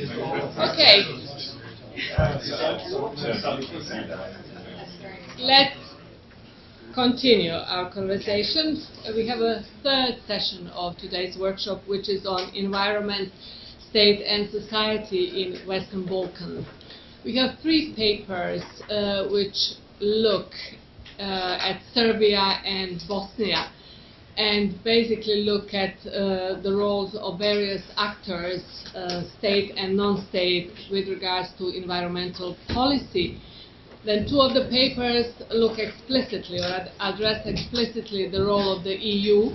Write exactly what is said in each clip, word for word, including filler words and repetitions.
Okay. Let's continue our conversation. We have a third session of today's workshop, which is on environment, state and society in Western Balkans. We have three papers uh, which look uh, at Serbia and Bosnia, and basically look at uh, the roles of various actors, uh, state and non-state, with regards to environmental policy. Then two of the papers look explicitly or ad address explicitly the role of the E U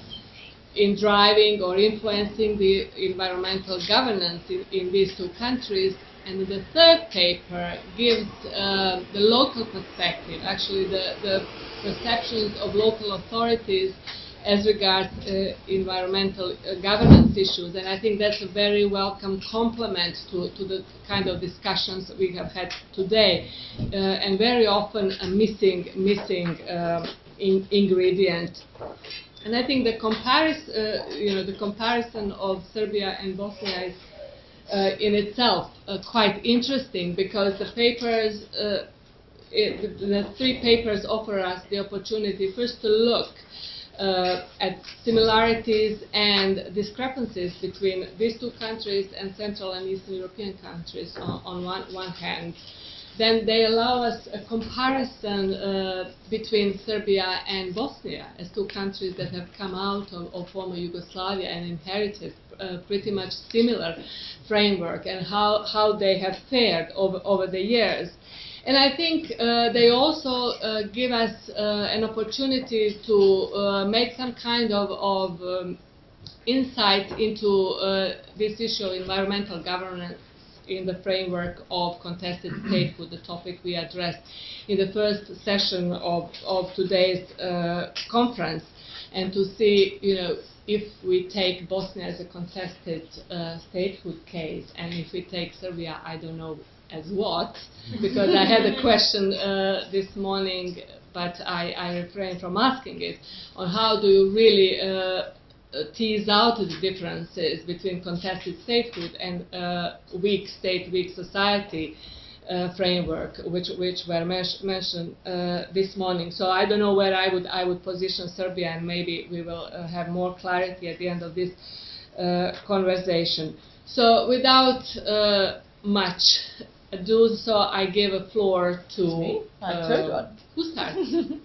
in driving or influencing the environmental governance in, in these two countries. And the third paper gives uh, the local perspective, actually the, the perceptions of local authorities as regards uh, environmental uh, governance issues. And I think that's a very welcome complement to, to the kind of discussions we have had today, uh, and very often a missing, missing uh, in ingredient. And I think the comparison, uh, you know, the comparison of Serbia and Bosnia is uh, in itself uh, quite interesting, because the papers, uh, it, the, the three papers offer us the opportunity first to look Uh, at similarities and discrepancies between these two countries and Central and Eastern European countries on, on one, one hand. Then they allow us a comparison uh, between Serbia and Bosnia as two countries that have come out of, of former Yugoslavia and inherited uh, pretty much similar framework, and how, how they have fared over, over the years. And I think uh, they also uh, give us uh, an opportunity to uh, make some kind of, of um, insight into uh, this issue of environmental governance in the framework of contested statehood, the topic we addressed in the first session of, of today's uh, conference, and to see, you know, if we take Bosnia as a contested uh, statehood case, and if we take Serbia, I don't know as what, because I had a question uh, this morning, but I, I refrained from asking it, on how do you really uh, tease out the differences between contested statehood and uh, weak state, weak society uh, framework, which which were mentioned uh, this morning. So I don't know where I would I would position Serbia, and maybe we will uh, have more clarity at the end of this uh, conversation. So without uh, much ado, so I give a floor to me. I uh, who starts?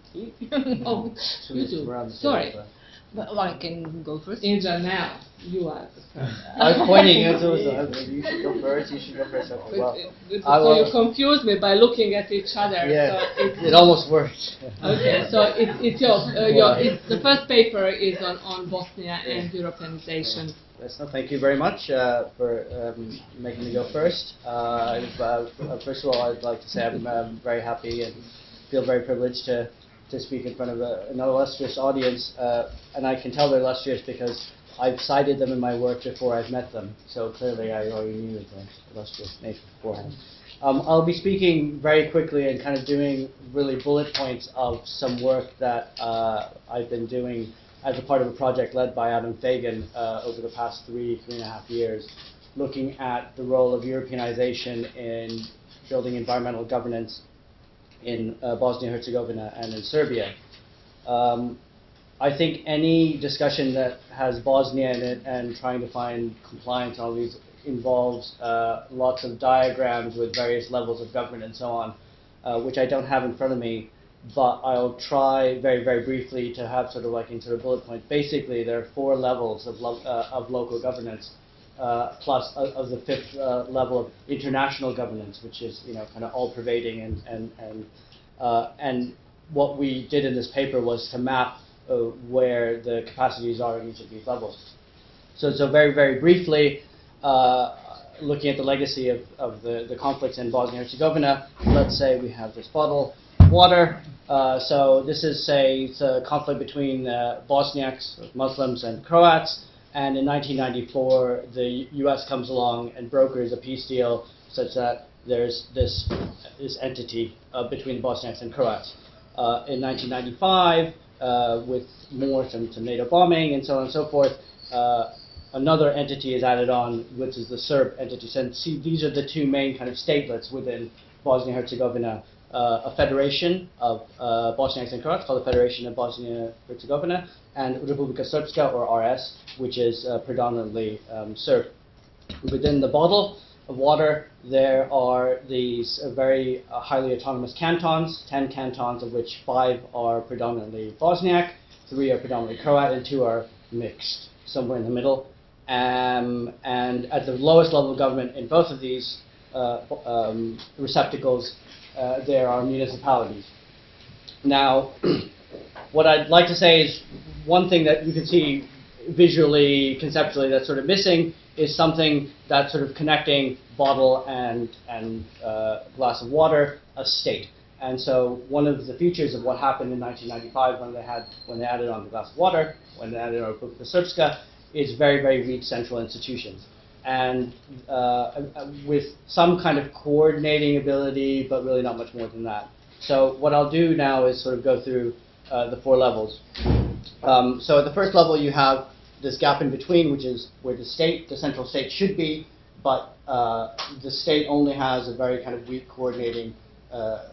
Oh, you do. Sorry. Well, I can go first. Indra, now you are the first. I was pointing at you. You should go first. You should go first. Okay, well, it, so you confused me by looking at each other. Yeah, so it, it almost worked. Okay, so it, it's yours. Uh, your, it's, the first paper is on, on Bosnia and Europeanization. Yes, no, thank you very much uh, for um, making me go first. Uh, uh, first of all, I'd like to say I'm um, very happy and feel very privileged to, to speak in front of a, an illustrious audience. Uh, and I can tell they're illustrious because I've cited them in my work before I've met them. So clearly I already knew their illustrious nature beforehand. Um, I'll be speaking very quickly and kind of doing really bullet points of some work that uh, I've been doing as a part of a project led by Adam Fagan uh, over the past three, three and a half years, looking at the role of Europeanization in building environmental governance in uh, Bosnia-Herzegovina and in Serbia. Um, I think any discussion that has Bosnia in it and trying to find compliance on all these involves uh, lots of diagrams with various levels of government and so on, uh, which I don't have in front of me. But I'll try very, very briefly to have sort of like in sort of bullet points. Basically, there are four levels of, lo uh, of local governance, uh, plus uh, of the fifth uh, level of international governance, which is, you know, kind of all-pervading. And and and uh, and what we did in this paper was to map uh, where the capacities are in each of these levels. So, so very, very briefly, uh, looking at the legacy of, of the, the conflicts in Bosnia-Herzegovina, let's say we have this bottle. Water. Uh, so this is say it's a conflict between uh, Bosniaks, Muslims, and Croats. And in nineteen ninety-four, the U S comes along and brokers a peace deal such that there's this this entity uh, between Bosniaks and Croats. Uh, in nineteen ninety-five, uh, with more some, some NATO bombing and so on and so forth, uh, another entity is added on, which is the Serb entity. So see, these are the two main kind of statelets within Bosnia-Herzegovina. Uh, a federation of uh, Bosniaks and Croats called the Federation of Bosnia-Herzegovina, and Republika Srpska, or R S, which is uh, predominantly um, Serb. Within the bottle of water, there are these uh, very uh, highly autonomous cantons, ten cantons, of which five are predominantly Bosniak, three are predominantly Croat, and two are mixed, somewhere in the middle. Um, and at the lowest level of government in both of these uh, um, receptacles, Uh, there are municipalities. Now, what I'd like to say is one thing that you can see visually, conceptually, that's sort of missing is something that's sort of connecting bottle and, and uh, glass of water, a state. And so one of the features of what happened in nineteen ninety-five when they had when they added on the glass of water, when they added on Republika Srpska, is very, very weak central institutions. And uh, with some kind of coordinating ability, but really not much more than that. So what I'll do now is sort of go through uh, the four levels. Um, so at the first level, you have this gap in between, which is where the state, the central state should be, but uh, the state only has a very kind of weak coordinating uh,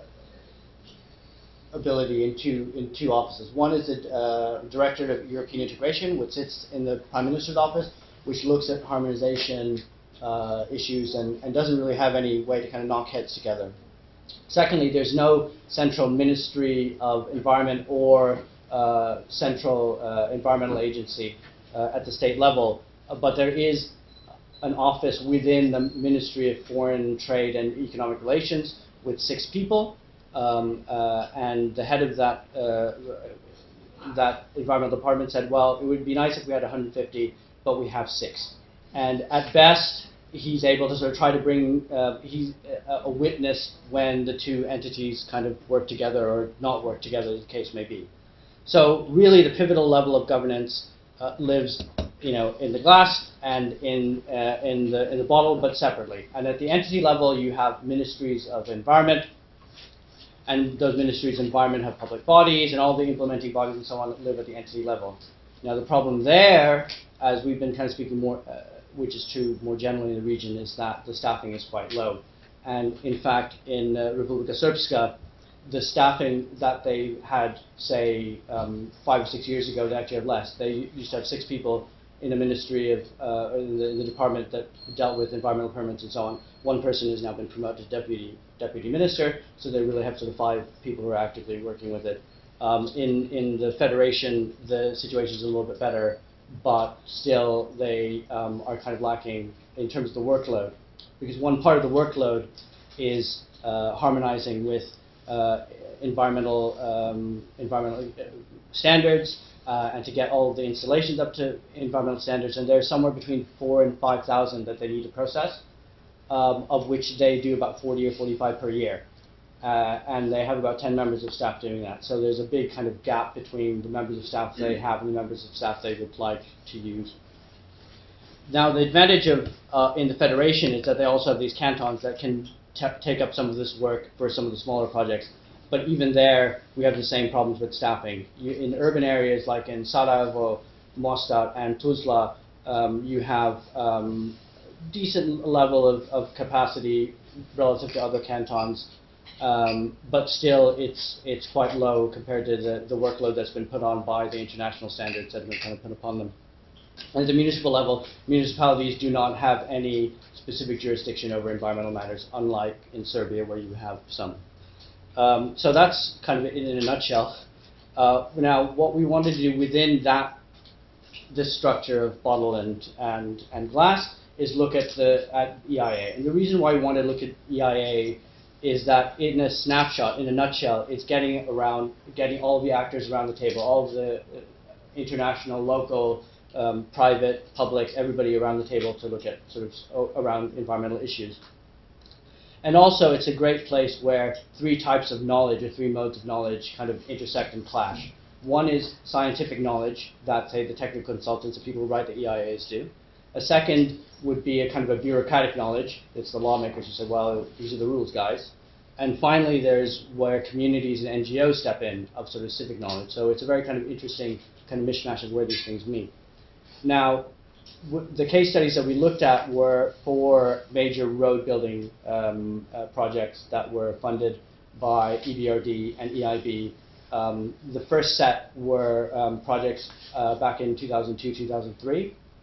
ability in two, in two offices. One is the uh, Directorate of European Integration, which sits in the Prime Minister's office, which looks at harmonization uh, issues and, and doesn't really have any way to kind of knock heads together. Secondly, there's no central Ministry of Environment or uh, central uh, environmental agency uh, at the state level, uh, but there is an office within the Ministry of Foreign Trade and Economic Relations with six people, um, uh, and the head of that uh, that environmental department said, well, it would be nice if we had one hundred fifty, but we have six. And at best, he's able to sort of try to bring, uh, he's a, a witness when the two entities kind of work together or not work together, as the case may be. So really the pivotal level of governance uh, lives, you know, in the glass and in, uh, in, the, in the bottle, but separately. And at the entity level, you have ministries of environment, and those ministries of environment have public bodies, and all the implementing bodies and so on that live at the entity level. Now the problem there, as we've been kind of speaking more, uh, which is true more generally in the region, is that the staffing is quite low. And in fact, in uh, Republika Srpska, the staffing that they had, say, um, five or six years ago, they actually have less. They used to have six people in a ministry of, uh, in, the, in the department that dealt with environmental permits and so on. One person has now been promoted to deputy deputy minister, so they really have sort of five people who are actively working with it. Um, in, in the Federation, the situation is a little bit better, but still they um, are kind of lacking in terms of the workload. Because one part of the workload is uh, harmonizing with uh, environmental, um, environmental standards uh, and to get all of the installations up to environmental standards. And there's somewhere between four and five thousand that they need to process, um, of which they do about forty or forty-five per year. Uh, and they have about ten members of staff doing that. So there's a big kind of gap between the members of staff they have and the members of staff they would like to use. Now the advantage of uh, in the Federation is that they also have these cantons that can t take up some of this work for some of the smaller projects. But even there, we have the same problems with staffing. You, in urban areas like in Sarajevo, Mostar, and Tuzla, um, you have um, decent level of, of capacity relative to other cantons. Um, but still, it's it's quite low compared to the, the workload that's been put on by the international standards that have been kind of put upon them. And at the municipal level, municipalities do not have any specific jurisdiction over environmental matters, unlike in Serbia where you have some. Um, so that's kind of it in a nutshell. Uh, now, what we wanted to do within that, this structure of bottle and and and glass, is look at the at E I A. And the reason why we wanted to look at E I A is that in a snapshot, in a nutshell, it's getting around, getting all the actors around the table, all of the international, local, um, private, public, everybody around the table to look at sort of around environmental issues. And also, it's a great place where three types of knowledge or three modes of knowledge kind of intersect and clash. One is scientific knowledge that, say, the technical consultants, the people who write the E I As do. A second would be a kind of a bureaucratic knowledge. It's the lawmakers who say, well, these are the rules, guys. And finally, there's where communities and N G Os step in of sort of civic knowledge. So it's a very kind of interesting kind of mishmash of where these things meet. Now, w the case studies that we looked at were for major road building um, uh, projects that were funded by E B R D and E I B. Um, the first set were um, projects uh, back in two thousand two, two thousand three,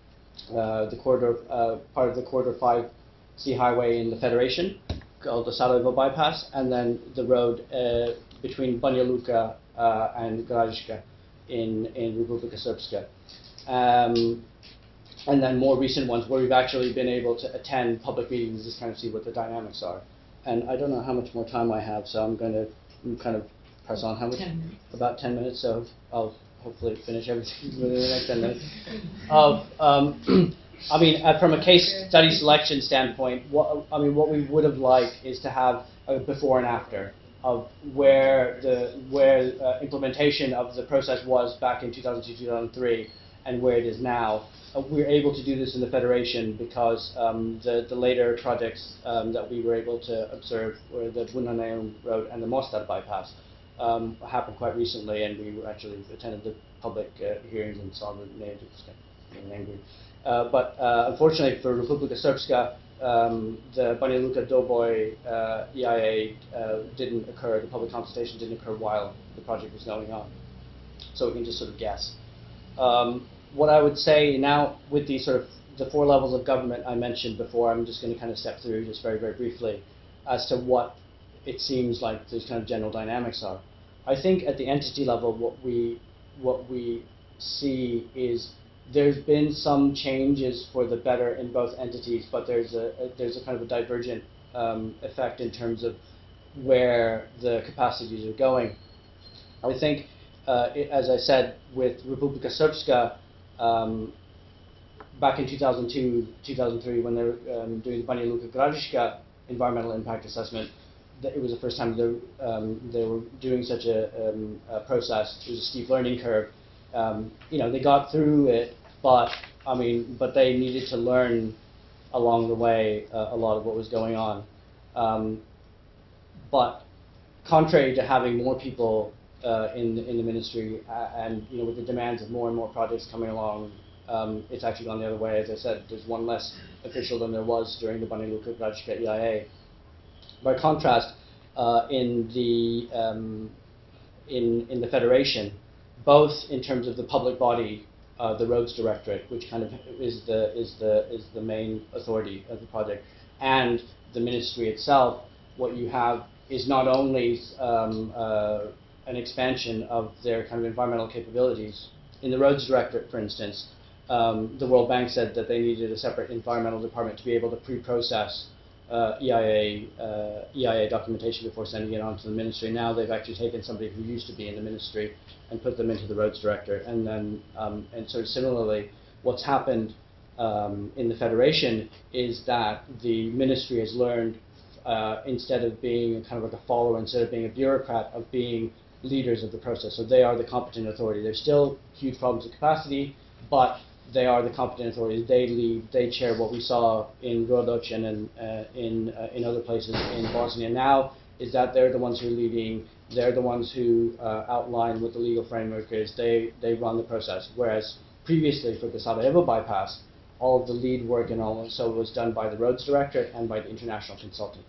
uh, the corridor, uh, part of the Corridor five C highway in the Federation, called the Sarajevo Bypass, and then the road uh, between Banja Luka uh, and Gradiška in, in Republika Srpska. Um, and then more recent ones where we've actually been able to attend public meetings, just kind of see what the dynamics are. And I don't know how much more time I have, so I'm going to kind of press on. How much? Ten minutes. About ten minutes, so I'll hopefully finish everything within the next ten minutes. Of, um, I mean, uh, from a case study selection standpoint, what, I mean, what we would have liked is to have a before and after of where the where uh, implementation of the process was back in two thousand two, two thousand three, and where it is now. Uh, we're able to do this in the Federation because um, the, the later projects um, that we were able to observe were the Bunaneum Road and the Mostar Bypass um, happened quite recently, and we actually attended the public uh, hearings and saw the names. It was getting angry. Uh, but uh, unfortunately for Republika Srpska, um, the Banja Luka Doboj uh, E I A uh, didn't occur, the public consultation didn't occur while the project was going on. So we can just sort of guess. Um, what I would say now with these sort of the four levels of government I mentioned before, I'm just going to kind of step through just very, very briefly as to what it seems like those kind of general dynamics are. I think at the entity level, what we what we see is there's been some changes for the better in both entities, but there's a, a there's a kind of a divergent um, effect in terms of where the capacities are going. I think, uh, it, as I said, with Republika Srpska, um, back in two thousand two, two thousand three, when they were um, doing the Banja Luka Gradiška environmental impact assessment, it was the first time they, um, they were doing such a, um, a process. It was a steep learning curve. Um, you know, they got through it, but I mean, but they needed to learn along the way uh, a lot of what was going on. Um, but contrary to having more people uh, in in the ministry, uh, and you know, with the demands of more and more projects coming along, um, it's actually gone the other way. As I said, there's one less official than there was during the Banja Luka Gradiška E I A. By contrast, uh, in the um, in in the Federation, both in terms of the public body, uh, the Roads Directorate, which kind of is the is the is the main authority of the project, and the ministry itself, what you have is not only um, uh, an expansion of their kind of environmental capabilities. In the Roads Directorate, for instance, um, the World Bank said that they needed a separate environmental department to be able to pre-process Uh, E I A uh, E I A documentation before sending it on to the ministry. Now they've actually taken somebody who used to be in the ministry and put them into the Roads Director. And then, um, and sort of similarly, what's happened um, in the Federation is that the ministry has learned, uh, instead of being kind of like a follower, instead of being a bureaucrat, of being leaders of the process. So they are the competent authority. There's still huge problems of capacity, but they are the competent authorities. They lead, they chair what we saw in Rodoch and in, uh, in, uh, in other places in Bosnia now, is that they're the ones who are leading, they're the ones who uh, outline what the legal framework is, they, they run the process. Whereas previously for the Sarajevo bypass, all of the lead work and all so was done by the Roads Directorate and by the international consultants.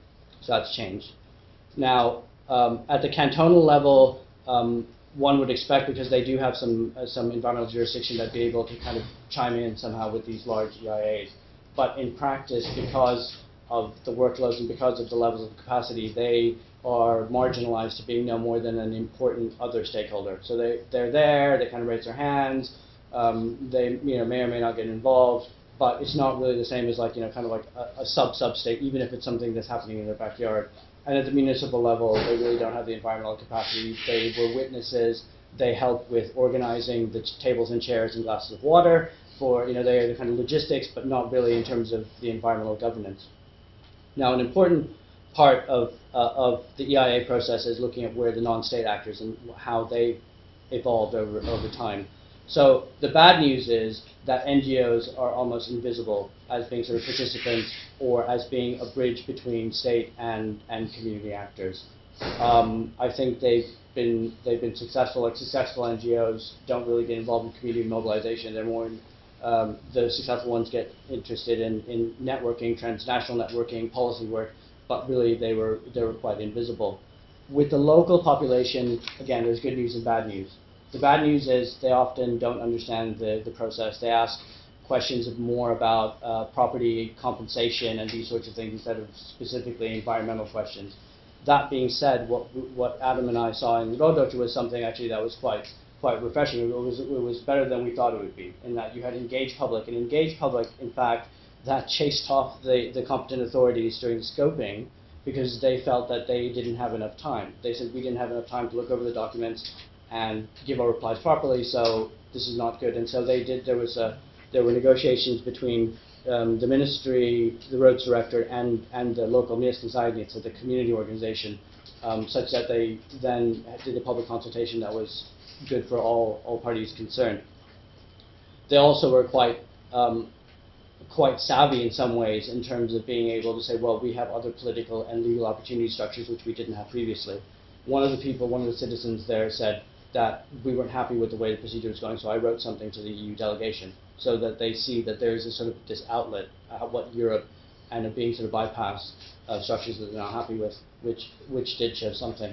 So that's changed. Now, um, at the cantonal level, um, one would expect, because they do have some uh, some environmental jurisdiction, that be able to kind of chime in somehow with these large E I As. But in practice, because of the workloads and because of the levels of capacity, they are marginalized to being no more than an important other stakeholder. So they, they're there, they kind of raise their hands, um, they you know, may or may not get involved, but it's not really the same as like, you know, kind of like a, a sub-sub-state, even if it's something that's happening in their backyard. And at the municipal level, they really don't have the environmental capacity. They were witnesses. They help with organizing the tables and chairs and glasses of water. For you know, they are the kind of logistics, but not really in terms of the environmental governance. Now, an important part of uh, of the E I A process is looking at where the non-state actors and how they evolved over over time. So the bad news is that N G Os are almost invisible as being sort of participants or as being a bridge between state and, and community actors. Um, I think they've been they've been successful. Like successful N G Os don't really get involved in community mobilization. They're more in, um, the successful ones get interested in, in networking, transnational networking, policy work, but really they were, they were quite invisible. With the local population, again, there's good news and bad news. The bad news is they often don't understand the, the process. They ask questions of more about uh, property compensation and these sorts of things instead of specifically environmental questions. That being said, what, what Adam and I saw in Rodochr was something actually that was quite quite refreshing. It was, it was better than we thought it would be, in that you had engaged public. And engaged public, in fact, that chased off the, the competent authorities during scoping because they felt that they didn't have enough time. They said, we didn't have enough time to look over the documents and give our replies properly, so this is not good. And so they did, there was a, there were negotiations between um, the ministry, the roads director, and, and the local Miestenseignetz, so the community organization, um, such that they then did a public consultation that was good for all, all parties concerned. They also were quite um, quite savvy in some ways in terms of being able to say, well, we have other political and legal opportunity structures which we didn't have previously. One of the people, one of the citizens there said that we weren't happy with the way the procedure was going, so I wrote something to the E U delegation so that they see that there is a sort of this outlet at what Europe and are being sort of bypassed uh, structures that they're not happy with, which, which did show something.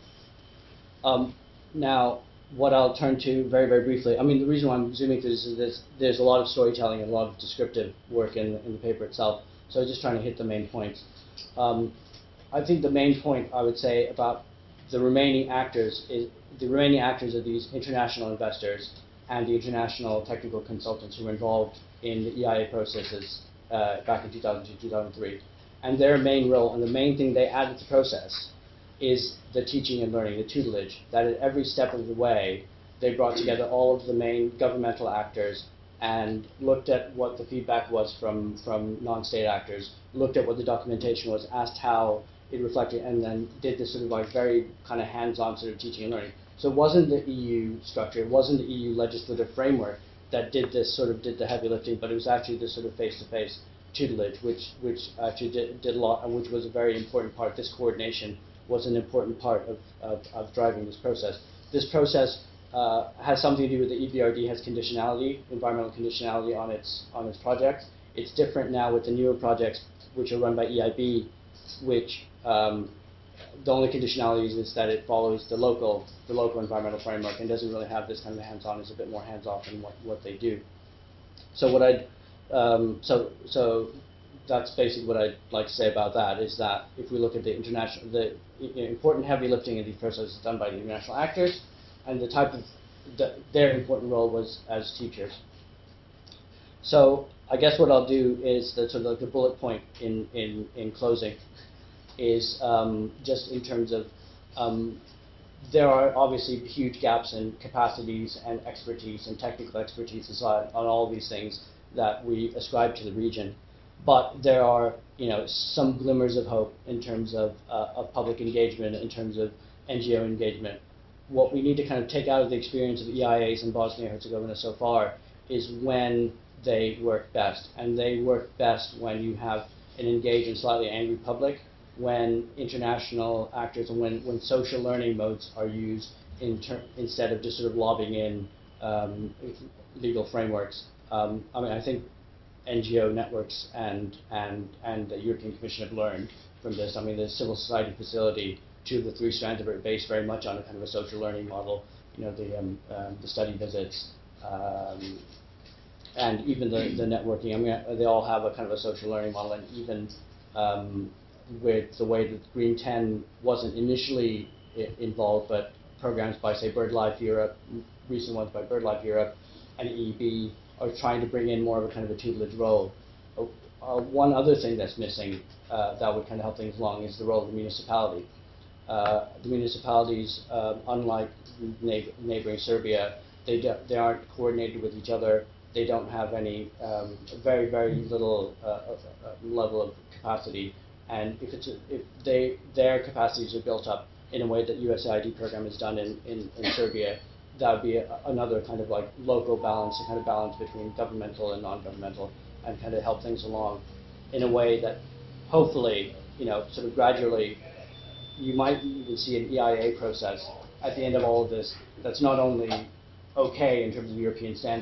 Um, now, what I'll turn to very, very briefly, I mean, the reason why I'm zooming through this is there's, there's a lot of storytelling and a lot of descriptive work in, in the paper itself, so I'm just trying to hit the main points. Um, I think the main point I would say about the remaining actors is the remaining actors are these international investors and the international technical consultants who were involved in the E I A processes uh, back in two thousand two, two thousand three. And their main role and the main thing they added to the process is the teaching and learning, the tutelage, that at every step of the way they brought together all of the main governmental actors and looked at what the feedback was from, from non-state actors, looked at what the documentation was, asked how it reflected, and then did this sort of like very kind of hands-on sort of teaching and learning. So it wasn't the E U structure, it wasn't the E U legislative framework that did this sort of did the heavy lifting, but it was actually this sort of face-to-face tutelage, which which actually did, did a lot, and which was a very important part. This coordination was an important part of, of, of driving this process. This process uh, has something to do with the E B R D has conditionality, environmental conditionality on its on its projects. It's different now with the newer projects which are run by E I B, which um, the only conditionality is, is that it follows the local the local environmental framework and doesn't really have this kind of hands-on. It's a bit more hands-off in what, what they do. So what I'd um, so so that's basically what I'd like to say about that, is that if we look at the international, the you know, important heavy lifting in these processes done by the international actors, and the type of, the, their important role was as teachers. So I guess what I'll do is, the sort of like the bullet point in, in, in closing is um, just in terms of, um, there are obviously huge gaps in capacities and expertise and technical expertise on, on all these things that we ascribe to the region. But there are, you know, some glimmers of hope in terms of, uh, of public engagement, in terms of N G O engagement. What we need to kind of take out of the experience of E I As in Bosnia and Herzegovina so far is when they work best. And they work best when you have an engaged and slightly angry public, when international actors and when, when social learning modes are used in ter instead of just sort of lobbing in um, legal frameworks. Um, I mean, I think N G O networks and, and, and the European Commission have learned from this. I mean, the civil society facility, two of the three strands of it are based very much on a kind of a social learning model. You know, the, um, um, the study visits, um, and even the, the networking. I mean, they all have a kind of a social learning model, and even um, with the way that Green ten wasn't initially I involved, but programs by, say, BirdLife Europe, recent ones by BirdLife Europe, and E E B are trying to bring in more of a kind of a tutelage role. Uh, uh, one other thing that's missing uh, that would kind of help things along is the role of the municipality. Uh, the municipalities, uh, unlike neigh neighboring Serbia, they, do, they aren't coordinated with each other. They don't have any, um, very, very little uh, uh, level of capacity. And if, it's a, if they, their capacities are built up in a way that U S A I D program is done in, in, in Serbia, that would be a, another kind of like local balance, a kind of balance between governmental and non-governmental, and kind of help things along in a way that hopefully, you know, sort of gradually, you might even see an E I A process at the end of all of this that's not only okay in terms of European standards,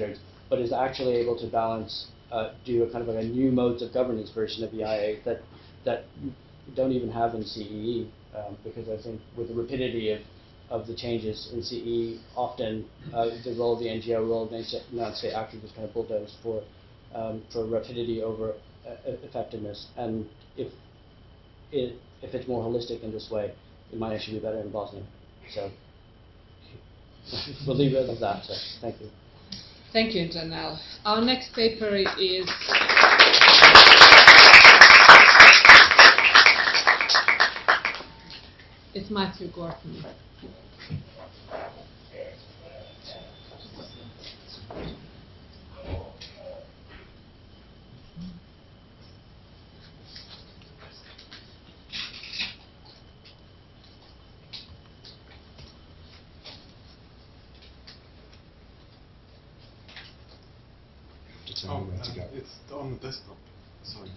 but is actually able to balance, uh, do a kind of like a new modes of governance version of the I A that that don't even have in C E E, um, because I think with the rapidity of of the changes in C E E, often uh, the role of the N G O, role of the United States actors is kind of bulldozed for um, for rapidity over uh, effectiveness. And if it, if it's more holistic in this way, it might actually be better in Bosnia. So we'll leave it at that. So thank you. Thank you, Janelle. Our next paper is it's Matthew Gorton. Oh, where to go. It's on the desktop. Sorry.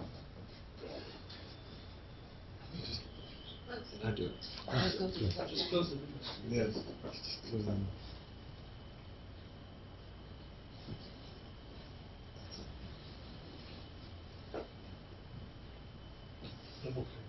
Just, I do it. Just close it. Yes. Just close them. Double click.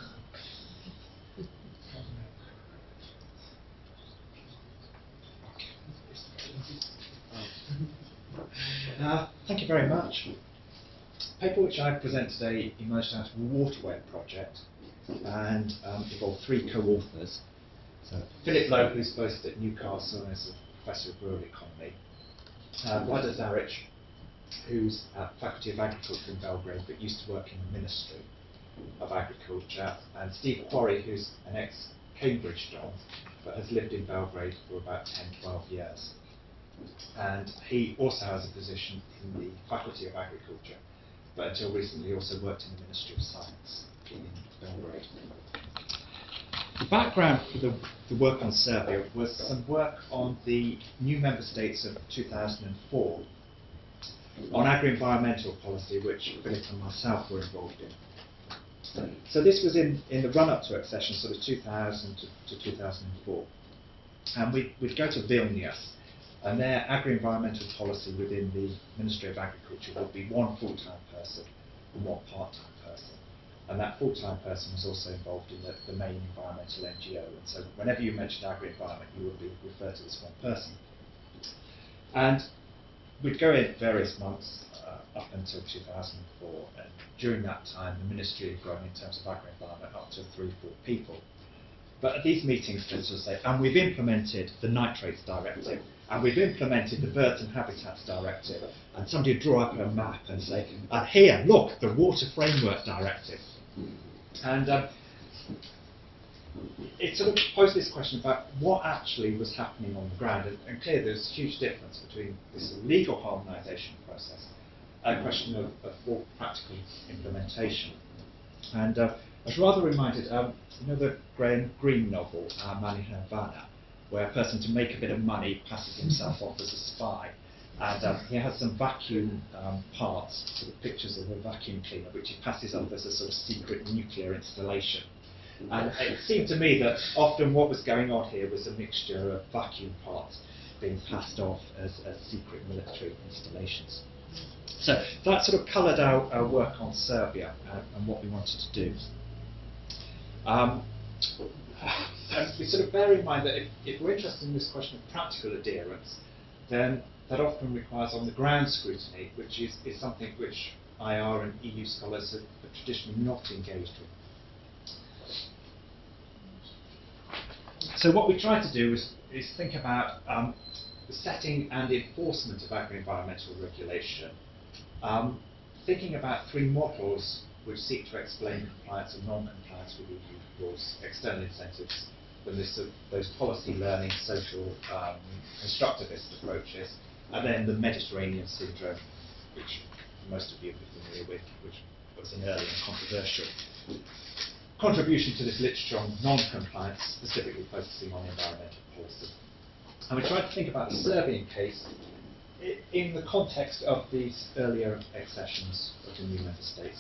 Uh, thank you very much. The paper which I present today emerged out of a waterway project and um, involved three co-authors. So Philip Lowe, who's based at Newcastle and is a professor of rural economy. Uh, Vlada Zaric, who's at Faculty of Agriculture in Belgrade but used to work in the Ministry of Agriculture, and Steve Quarry, who's an ex-Cambridge John but has lived in Belgrade for about ten to twelve years. And he also has a position in the Faculty of Agriculture, but until recently also worked in the Ministry of Science in Belgrade. The background for the, the work on Serbia was some work on the new member states of two thousand four on agri-environmental policy, which Philip and myself were involved in. So this was in, in the run-up to accession, sort of two thousand to, to two thousand four. And we'd, we'd go to Vilnius, and their agri-environmental policy within the Ministry of Agriculture would be one full-time person and one part-time person. And that full-time person was also involved in the, the main environmental N G O. And so whenever you mentioned agri-environment, you would be referred to this one person. And we'd go in various months uh, up until two thousand four. And during that time, the ministry had grown in terms of agri-environment up to three, four people. But at these meetings, they'll say, and we've implemented the Nitrates Directive, and we've implemented the Birds and Habitats Directive, and somebody would draw up a map and say, and here, look, the Water Framework Directive. And um, it sort of posed this question about what actually was happening on the ground, and, and clearly there's a huge difference between this legal harmonisation process and a question of, of more practical implementation. And uh, I was rather reminded, um, you know the Graham Greene novel, uh, Mani Nirvana, where a person, to make a bit of money, passes himself off as a spy. And um, he has some vacuum um, parts, sort of pictures of a vacuum cleaner, which he passes off as a sort of secret nuclear installation. And it seemed to me that often what was going on here was a mixture of vacuum parts being passed off as, as secret military installations. So that sort of coloured our, our work on Serbia and, and what we wanted to do. Um, and we sort of bear in mind that if, if we're interested in this question of practical adherence, then that often requires on-the-ground scrutiny, which is, is something which I R and E U scholars have, have traditionally not engaged with. So what we try to do is, is think about um, the setting and enforcement of agri-environmental regulation, um, thinking about three models which seek to explain compliance and non-compliance with E U rules, external incentives, and this, uh, those policy learning, social, um, constructivist approaches, and then the Mediterranean syndrome, which most of you will be familiar with, which was an early and controversial contribution to this literature on non-compliance, specifically focusing on environmental policy. And we tried to think about the Serbian case in the context of these earlier accessions of the new member states.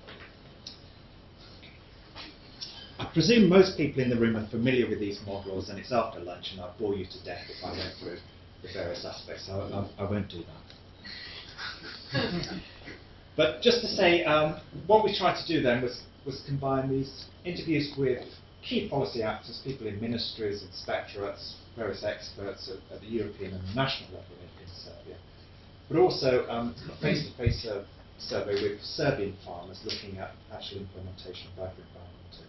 I presume most people in the room are familiar with these models, and it's after lunch, and I'll bore you to death if I go through the various aspects, so I, I, I won't do that. But just to say, um, what we tried to do then was, was combine these interviews with key policy actors, people in ministries, inspectorates, various experts at, at the European and national level in, in Serbia, but also um, a face-to-face uh, survey with Serbian farmers looking at actual implementation of agri-environmental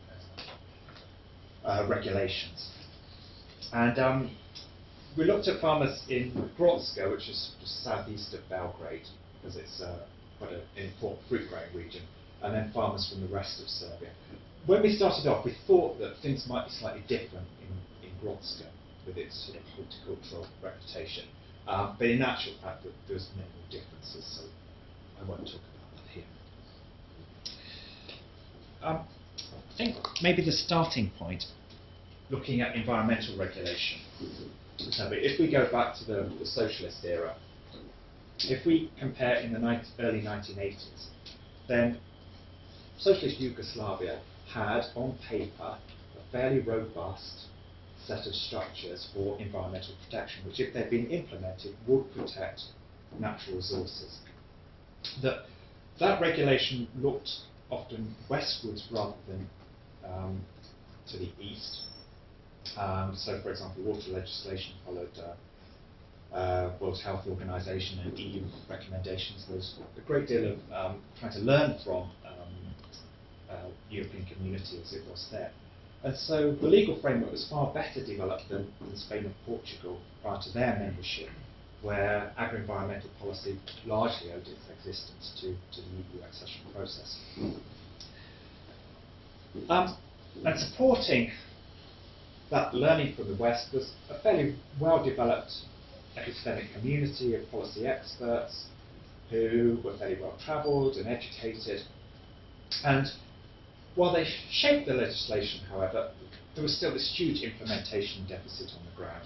uh, uh, regulations. And um, we looked at farmers in Grocka, which is just southeast of Belgrade, because it's uh, quite an important fruit growing region, and then farmers from the rest of Serbia. When we started off, we thought that things might be slightly different in, in Grocka, with its sort of horticultural reputation. Um, but in actual fact, there's minimal differences, so I won't talk about that here. Um, I think maybe the starting point, looking at environmental regulation. So if we go back to the, the socialist era, if we compare in the ni- early nineteen eighties, then socialist Yugoslavia had on paper a fairly robust set of structures for environmental protection, which if they'd been implemented would protect natural resources. That, that regulation looked often westwards rather than um, to the east. Um, so, for example, water legislation followed uh, uh, World Health Organization and E U recommendations. There was a great deal of um, trying to learn from um, uh, European community as it was there. And so the legal framework was far better developed than, than Spain and Portugal prior to their membership, where agri-environmental policy largely owed its existence to, to the E U accession process. Um, and supporting that learning from the West was a fairly well-developed epistemic community of policy experts who were fairly well-travelled and educated. And while they shaped the legislation, however, there was still this huge implementation deficit on the ground.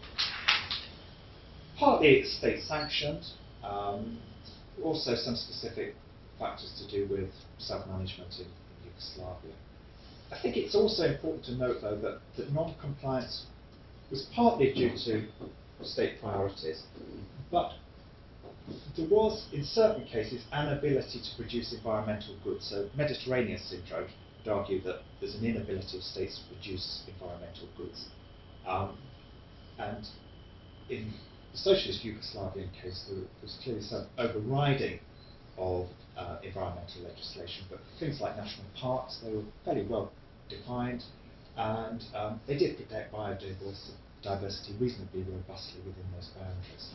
Partly it's state-sanctioned, um, also some specific factors to do with self-management in, in Yugoslavia. I think it's also important to note, though, that, that non-compliance was partly due to state priorities, but there was, in certain cases, an ability to produce environmental goods. So Mediterranean syndrome would argue that there's an inability of states to produce environmental goods. Um, and in the socialist Yugoslavian case, there was clearly some overriding of uh, environmental legislation, but things like national parks, they were fairly well defined, and um, they did protect biodiversity reasonably robustly within those boundaries.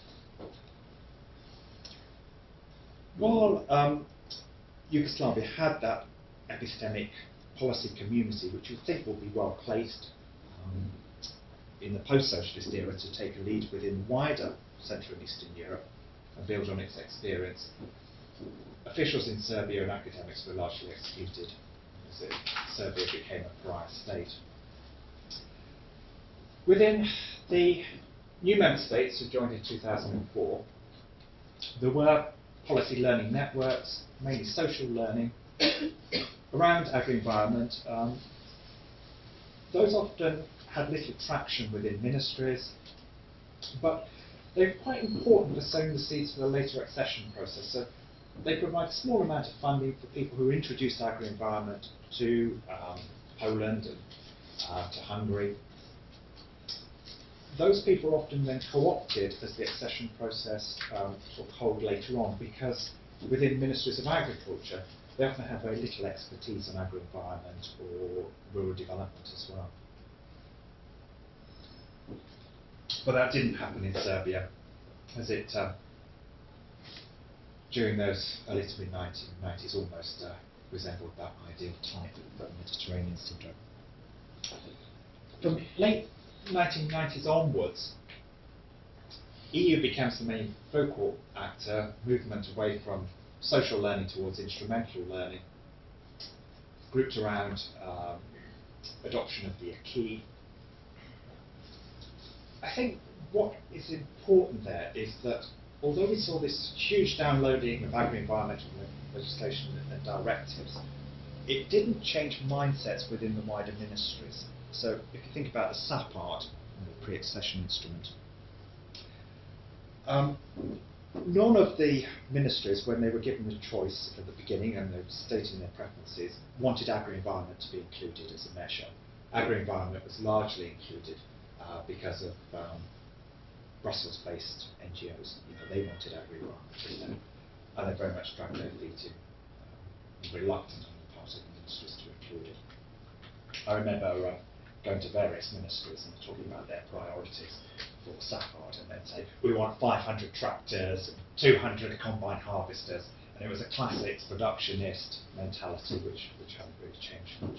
While um, Yugoslavia had that epistemic policy community, which you think will be well placed um, in the post-socialist era to take a lead within wider Central and Eastern Europe and build on its experience, officials in Serbia and academics were largely executed as it, Serbia became a pariah state. Within the new member states who joined in two thousand four, there were policy learning networks, mainly social learning, around agri-environment. Um, those often had little traction within ministries, but they were quite important for sowing the seeds for the later accession process. So they provide a small amount of funding for people who introduced agri-environment to um, Poland and uh, to Hungary. Those people are often then co-opted as the accession process um, took hold later on, because within ministries of agriculture, they often have very little expertise on agri-environment or rural development as well. But that didn't happen in Serbia, as it, uh, during those early to mid nineteen nineties, almost uh, resembled that ideal type of Mediterranean syndrome. From late nineteen nineties onwards, E U becomes the main focal actor, movement away from social learning towards instrumental learning, grouped around um, adoption of the acquis. I think what is important there is that although we saw this huge downloading of agri-environmental legislation and directives, it didn't change mindsets within the wider ministries. So if you think about the SAPARD, the pre-accession instrument, Um, none of the ministries, when they were given the choice at the beginning and they were stating their preferences, wanted agri-environment to be included as a measure. Agri-environment was largely included uh, because of um, Brussels-based N G Os. You know, they wanted agri-environment in there, and they very much dragged their feet in, um, reluctant on the part of the ministries to include it. I remember uh, going to various ministries and talking about their priorities for SAFARD, and they'd say, we want five hundred tractors, and two hundred combine harvesters, and it was a classic productionist mentality which, which hadn't really changed much.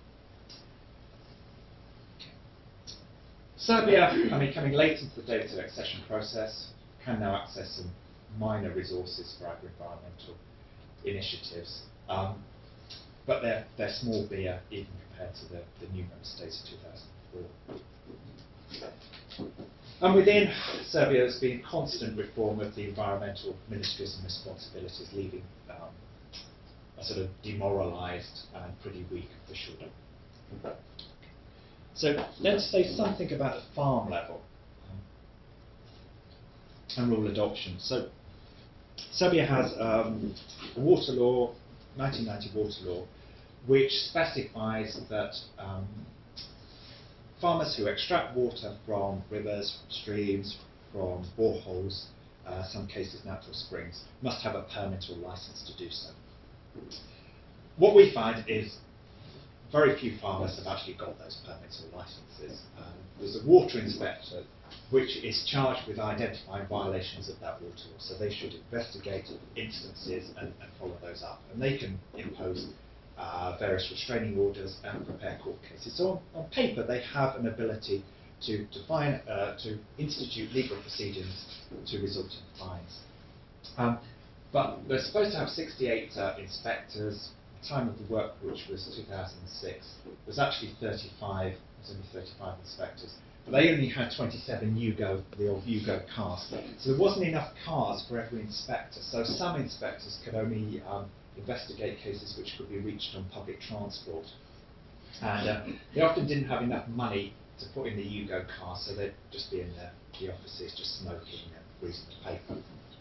Serbia, I mean, coming late into the data accession process, can now access some minor resources for agri-environmental initiatives, um, but they're, they're small beer even compared to the, the new member states of two thousand four. And within Serbia, there's been constant reform of the environmental ministries and responsibilities, leaving um, a sort of demoralised and pretty weak official. So let's say something about the farm level um, and rule adoption. So Serbia has um, a water law, nineteen ninety water law, which specifies that um, farmers who extract water from rivers, from streams, from boreholes, uh, some cases natural springs, must have a permit or license to do so. What we find is very few farmers have actually got those permits or licenses. Um, there's a water inspector which is charged with identifying violations of that water law, so they should investigate instances and, and follow those up, and they can impose uh, various restraining orders and prepare court cases. So on, on paper they have an ability to, to, fine, uh, to institute legal proceedings to result in fines. Um, but they're supposed to have sixty-eight uh, inspectors. The time of the work, which was two thousand six, was actually thirty-five, it was only thirty-five inspectors. But they only had twenty-seven Yugo, the old Yugo cars. So there wasn't enough cars for every inspector. So some inspectors could only um, investigate cases which could be reached on public transport. And uh, they often didn't have enough money to put in the Yugo car, so they'd just be in the, the offices just smoking and reading the paper.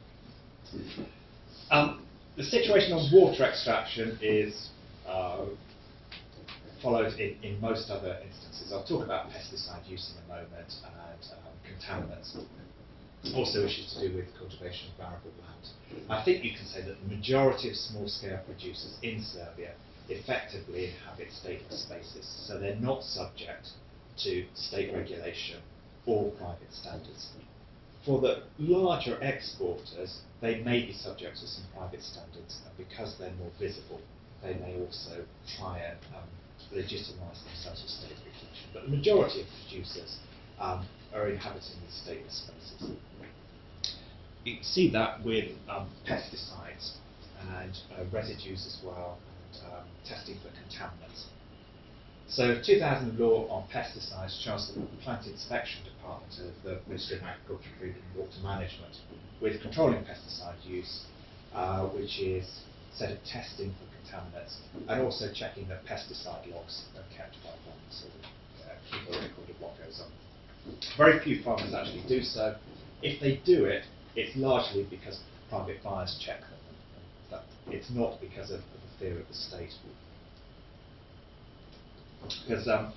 Um, the situation on water extraction is uh, followed in, in most other instances. I'll talk about pesticide use in a moment and um, contaminants. Also issues to do with cultivation of arable land. I think you can say that the majority of small-scale producers in Serbia effectively inhabit stateless spaces, so they're not subject to state regulation or private standards. For the larger exporters, they may be subject to some private standards, and because they're more visible, they may also try and um, legitimise themselves as state regulation. But the majority of producers um, are inhabiting these stateless spaces. You can see that with um, pesticides and uh, residues as well, and um, testing for contaminants. So two thousand law on pesticides charged the Plant Inspection Department of the Ministry of Agriculture, Food and Water Management with controlling pesticide use, uh, which is a set of testing for contaminants and also checking that pesticide logs are kept by farmers, so that uh, keep a record of what goes on. Very few farmers actually do so. If they do it, it's largely because private buyers check them. That it's not because of, of the fear of the state. Because um,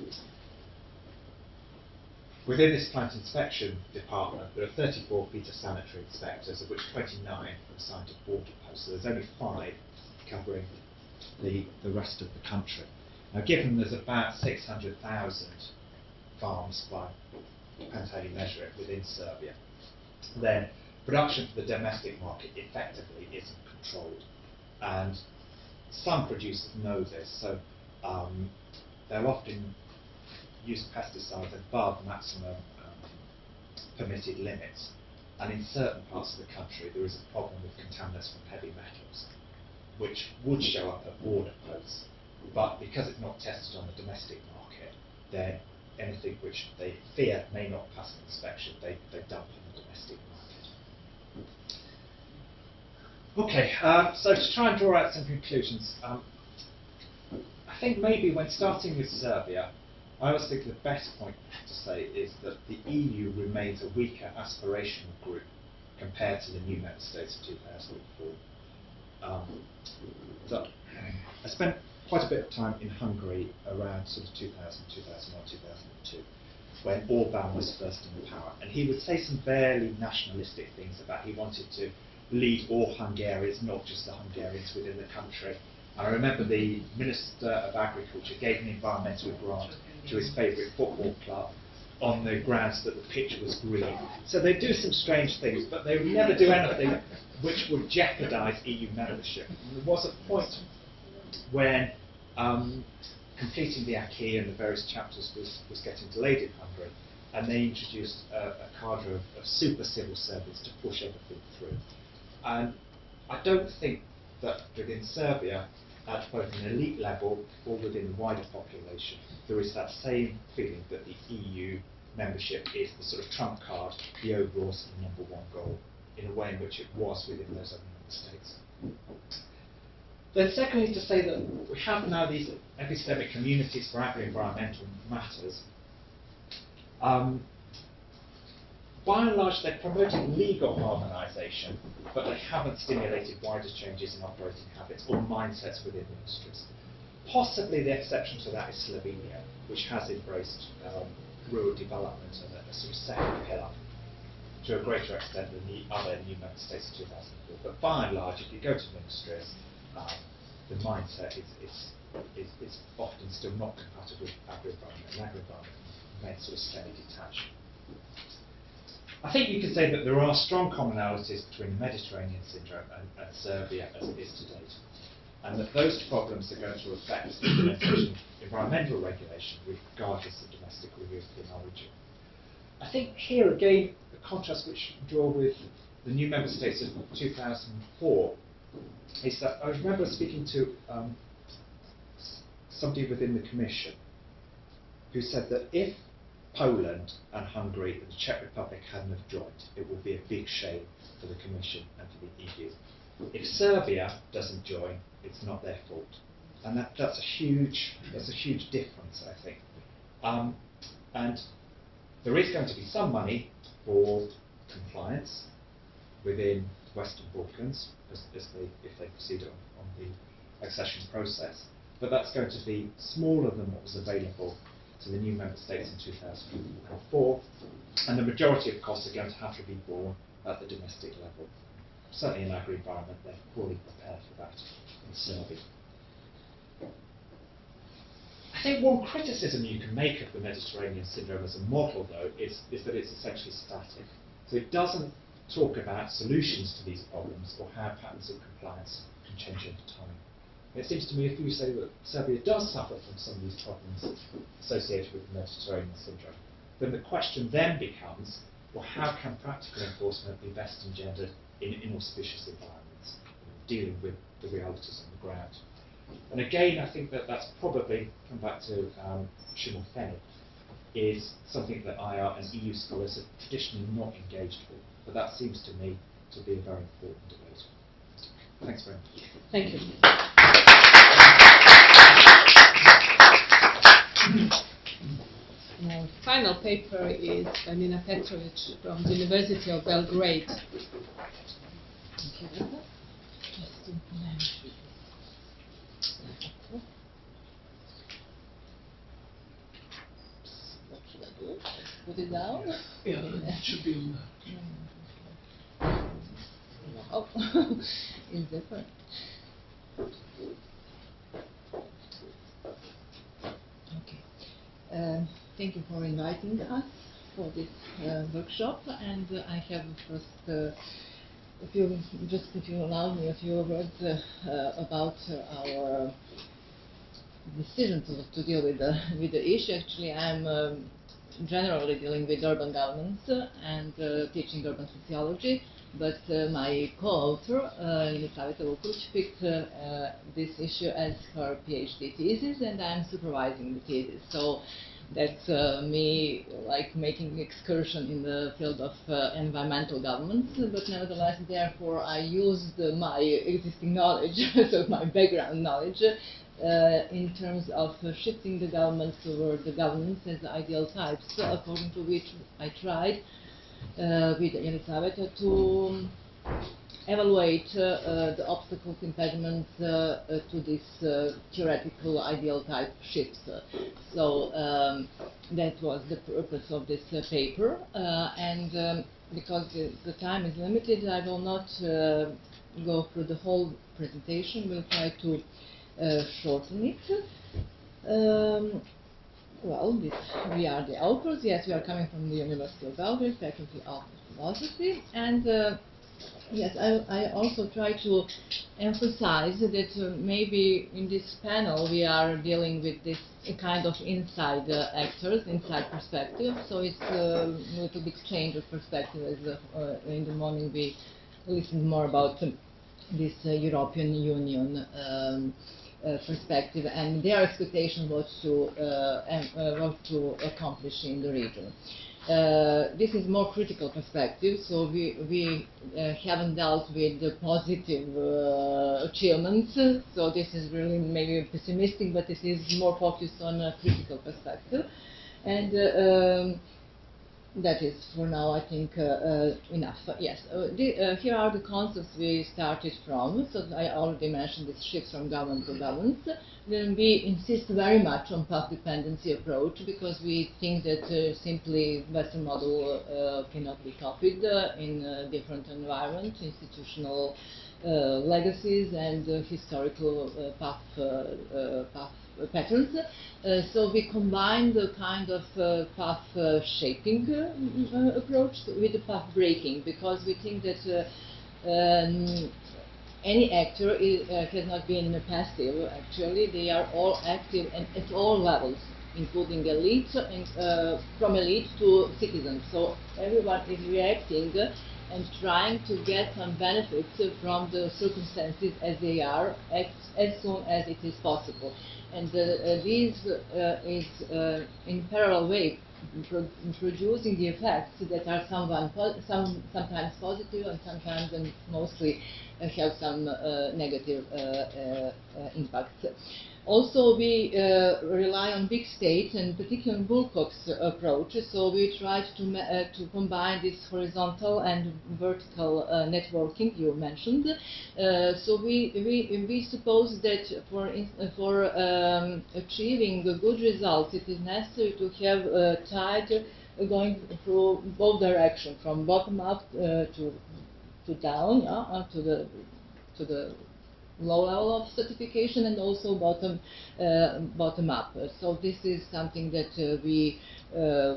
within this plant inspection department, there are thirty-four phytosanitary inspectors, of which twenty-nine are assigned to border posts. So there's only five covering the, the rest of the country. Now, given there's about six hundred thousand farms, by depends how you measure it, within Serbia, then production for the domestic market effectively isn't controlled. And some producers know this, so um, they'll often use pesticides above maximum um, permitted limits. And in certain parts of the country, there is a problem with contaminants from heavy metals, which would show up at border posts. But because it's not tested on the domestic market, then anything which they fear may not pass an inspection, they, they dump on the domestic market. Okay, uh, so to try and draw out some conclusions, um, I think maybe when starting with Serbia, I always think the best point to say is that the E U remains a weaker aspirational group compared to the new member states of two thousand four. Um, so, I spent quite a bit of time in Hungary around sort of two thousand, two thousand one, two thousand two, when Orbán was first in power, and he would say some fairly nationalistic things about he wanted to lead all Hungarians, not just the Hungarians within the country. And I remember the Minister of Agriculture gave an environmental grant to his favourite football club on the grounds that the pitch was green. So they do some strange things, but they would never do anything which would jeopardise E U membership. And there was a point when um, completing the acquis and the various chapters was, was getting delayed in Hungary, and they introduced a, a cadre of, of super civil servants to push everything through. And I don't think that within Serbia, at both an elite level or within the wider population, there is that same feeling that the E U membership is the sort of trump card, the overall sort of number one goal, in a way in which it was within those other member states. Then secondly, to say that we have now these epistemic communities for agri-environmental matters. Um, by and large, they're promoting legal harmonisation, but they haven't stimulated wider changes in operating habits or mindsets within ministries. Possibly the exception to that is Slovenia, which has embraced um, rural development as a, a sort of second pillar to a greater extent than the other new member states of two thousand four. But by and large, if you go to ministries, um, the mindset is, is, is, is often still not compatible with agri-environment, and agri-environment remains sort of semi-detached. I think you could say that there are strong commonalities between the Mediterranean syndrome and, and Serbia as it is to date, and that those problems are going to affect the implementation of environmental regulation regardless of domestic or European origin. I think here again, the contrast which we draw with the new member states of two thousand four is that I remember speaking to um, somebody within the Commission who said that if Poland and Hungary and the Czech Republic hadn't have joined, it would be a big shame for the Commission and for the E U. If Serbia doesn't join, it's not their fault, and that, that's a huge that's a huge difference, I think. Um, and there is going to be some money for compliance within the Western Balkans as, as they, if they proceed on, on the accession process, but that's going to be smaller than what was available to the new member states in two thousand four, and the majority of costs are going to have to be borne at the domestic level. Certainly in agri-environment, they're poorly prepared for that in Serbia. I think one criticism you can make of the Mediterranean syndrome as a model, though, is, is that it's essentially static. So it doesn't talk about solutions to these problems or how patterns of compliance can change over time. It seems to me if you say that Serbia does suffer from some of these problems associated with the Mediterranean syndrome, then the question then becomes, well, how can practical enforcement be best engendered in inauspicious environments, dealing with the realities on the ground? And again, I think that that's probably, come back to um, Shimon Fenny, is something that I R and E U scholars have traditionally not engaged with, but that seems to me to be a very important debate. Thanks very much. Thank you. Our final paper is by Nina Petrovic from the University of Belgrade. Put it down? Yeah, it should be on that. Oh, it's different. Okay. Um, thank you for inviting us for this uh, workshop, and uh, I have first, uh, if you just if you allow me a few words uh, uh, about uh, our decision to, to deal with the with the issue. Actually, I'm um, generally dealing with urban governance uh, and uh, teaching urban sociology. But uh, my co-author, uh, Elisaveta Vukovic, picked uh, uh, this issue as her PhD thesis, and I'm supervising the thesis. So that's uh, me like making excursion in the field of uh, environmental governance. But nevertheless, therefore, I used uh, my existing knowledge, so my background knowledge, uh, in terms of uh, shifting the government toward the governance as the ideal types, according to which I tried uh, with Elisabetta to evaluate uh, uh, the obstacles, impediments uh, uh, to this uh, theoretical ideal type shifts. Uh, so um, that was the purpose of this uh, paper, uh, and um, because the, the time is limited, I will not uh, go through the whole presentation. We'll try to uh, shorten it. Um, well, this, we are the authors. Yes, we are coming from the University of Belgrade, Faculty of Philosophy, and uh, yes, I, I also try to emphasize that uh, maybe in this panel we are dealing with this kind of inside uh, actors, inside perspective. So it's uh, a little bit change of perspective. As uh, uh, in the morning we listened more about um, this uh, European Union um, uh, perspective and their expectation what to uh, um, uh, what to accomplish in the region. Uh, this is more critical perspective, so we, we uh, haven't dealt with the positive uh, achievements, so this is really maybe pessimistic, but this is more focused on a critical perspective. And uh, um, that is, for now, I think, uh, uh, enough. Uh, yes, uh, the, uh, here are the concepts we started from. So I already mentioned this shift from government to governance. Then we insist very much on path dependency approach because we think that uh, simply Western model uh, cannot be copied uh, in a different environment, institutional uh, legacies and uh, historical uh, path, uh, uh, path patterns. Uh, so we combine the kind of uh, path uh, shaping uh, uh, approach with the path breaking because we think that uh, um, any actor is, uh, has not been passive. Actually, they are all active and at all levels, including elite, and, uh, from elite to citizens. So everyone is reacting and trying to get some benefits from the circumstances as they are as, as soon as it is possible. And uh, uh, this uh, is uh, in parallel way pro producing the effects that are someone po some, sometimes positive and sometimes and mostly uh, have some uh, negative uh, uh, uh, impacts. Also, we uh, rely on big state and particularly Wilcox approach. So we tried to uh, to combine this horizontal and vertical uh, networking you mentioned. Uh, so we, we we suppose that for for um, achieving good results, it is necessary to have a tide going through both directions, from bottom up uh, to to down, uh, to the to the low level of certification and also bottom uh, bottom up. So this is something that uh, we uh,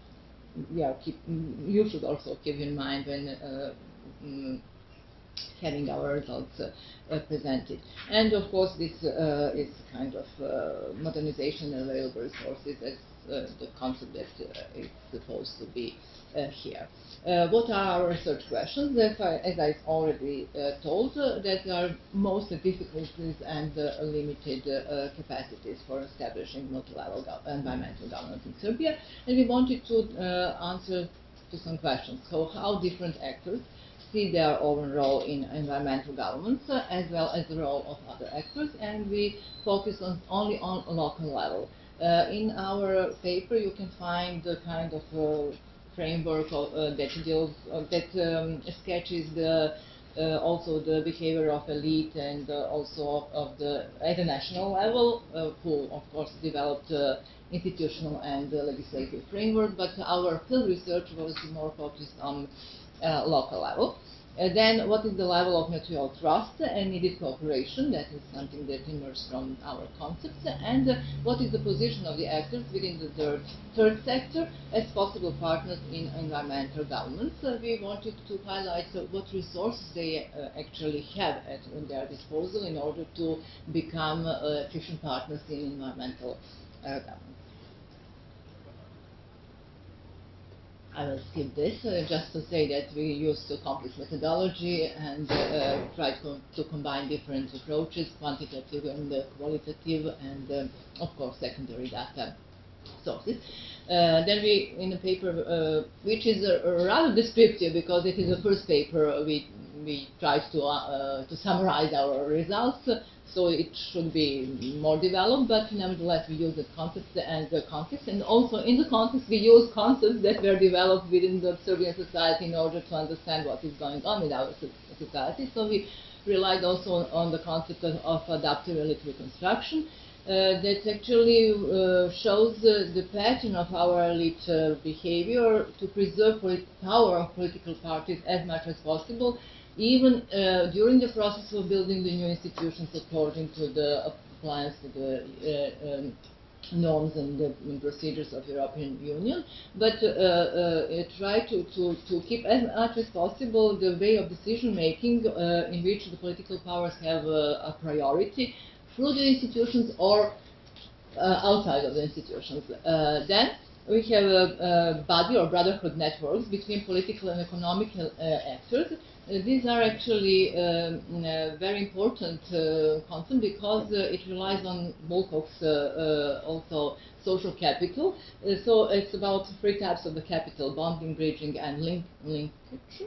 yeah keep. You should also keep in mind when uh, mm, having our results uh, uh, presented. And of course, this uh, is kind of uh, modernization of available resources as uh, the concept that uh, is supposed to be uh, here. Uh, what are our research questions? As I, as I already uh, told, uh, that there are mostly difficulties and uh, limited uh, capacities for establishing multi-level go environmental governance in Serbia, and we wanted to uh, answer to some questions. So, how different actors see their own role in environmental governance, uh, as well as the role of other actors, and we focus on only on a local level. Uh, in our paper, you can find the kind of uh, framework of, uh, that deals uh, that um, sketches the uh, also the behavior of elite and uh, also of the at the national level, uh, who of course developed uh, institutional and uh, legislative framework. But our field research was more focused on uh, local level. Uh, then, what is the level of mutual trust and needed cooperation? That is something that emerged from our concepts. And uh, what is the position of the actors within the third, third sector as possible partners in environmental governance? Uh, we wanted to highlight uh, what resources they uh, actually have at their disposal in order to become uh, efficient partners in environmental uh, governance. I will skip this, uh, just to say that we used a complex methodology and uh, tried to, to combine different approaches, quantitative and uh, qualitative, and uh, of course secondary data sources. Uh, then we, in a paper, uh, which is uh, rather descriptive because it is the first paper we we tried to uh, to summarize our results. so it should be more developed, but nevertheless we use the concepts and the context, and also in the context we use concepts that were developed within the Serbian society in order to understand what is going on with our society. So we relied also on, on the concept of, of adaptive elite reconstruction. Uh, that actually uh, shows uh, the pattern of our elite uh, behavior to preserve polit power of political parties as much as possible, even uh, during the process of building the new institutions according to the appliance to the uh, um, norms and the procedures of European Union, but uh, uh, try to, to, to keep as much as possible the way of decision making uh, in which the political powers have uh, a priority through the institutions or uh, outside of the institutions. Uh, then we have a, a body or brotherhood networks between political and economic uh, actors. Uh, these are actually um, a very important uh, concept because uh, it relies on Volkov's uh, uh, also social capital. Uh, so it's about three types of the capital: bonding, bridging, and link linkage.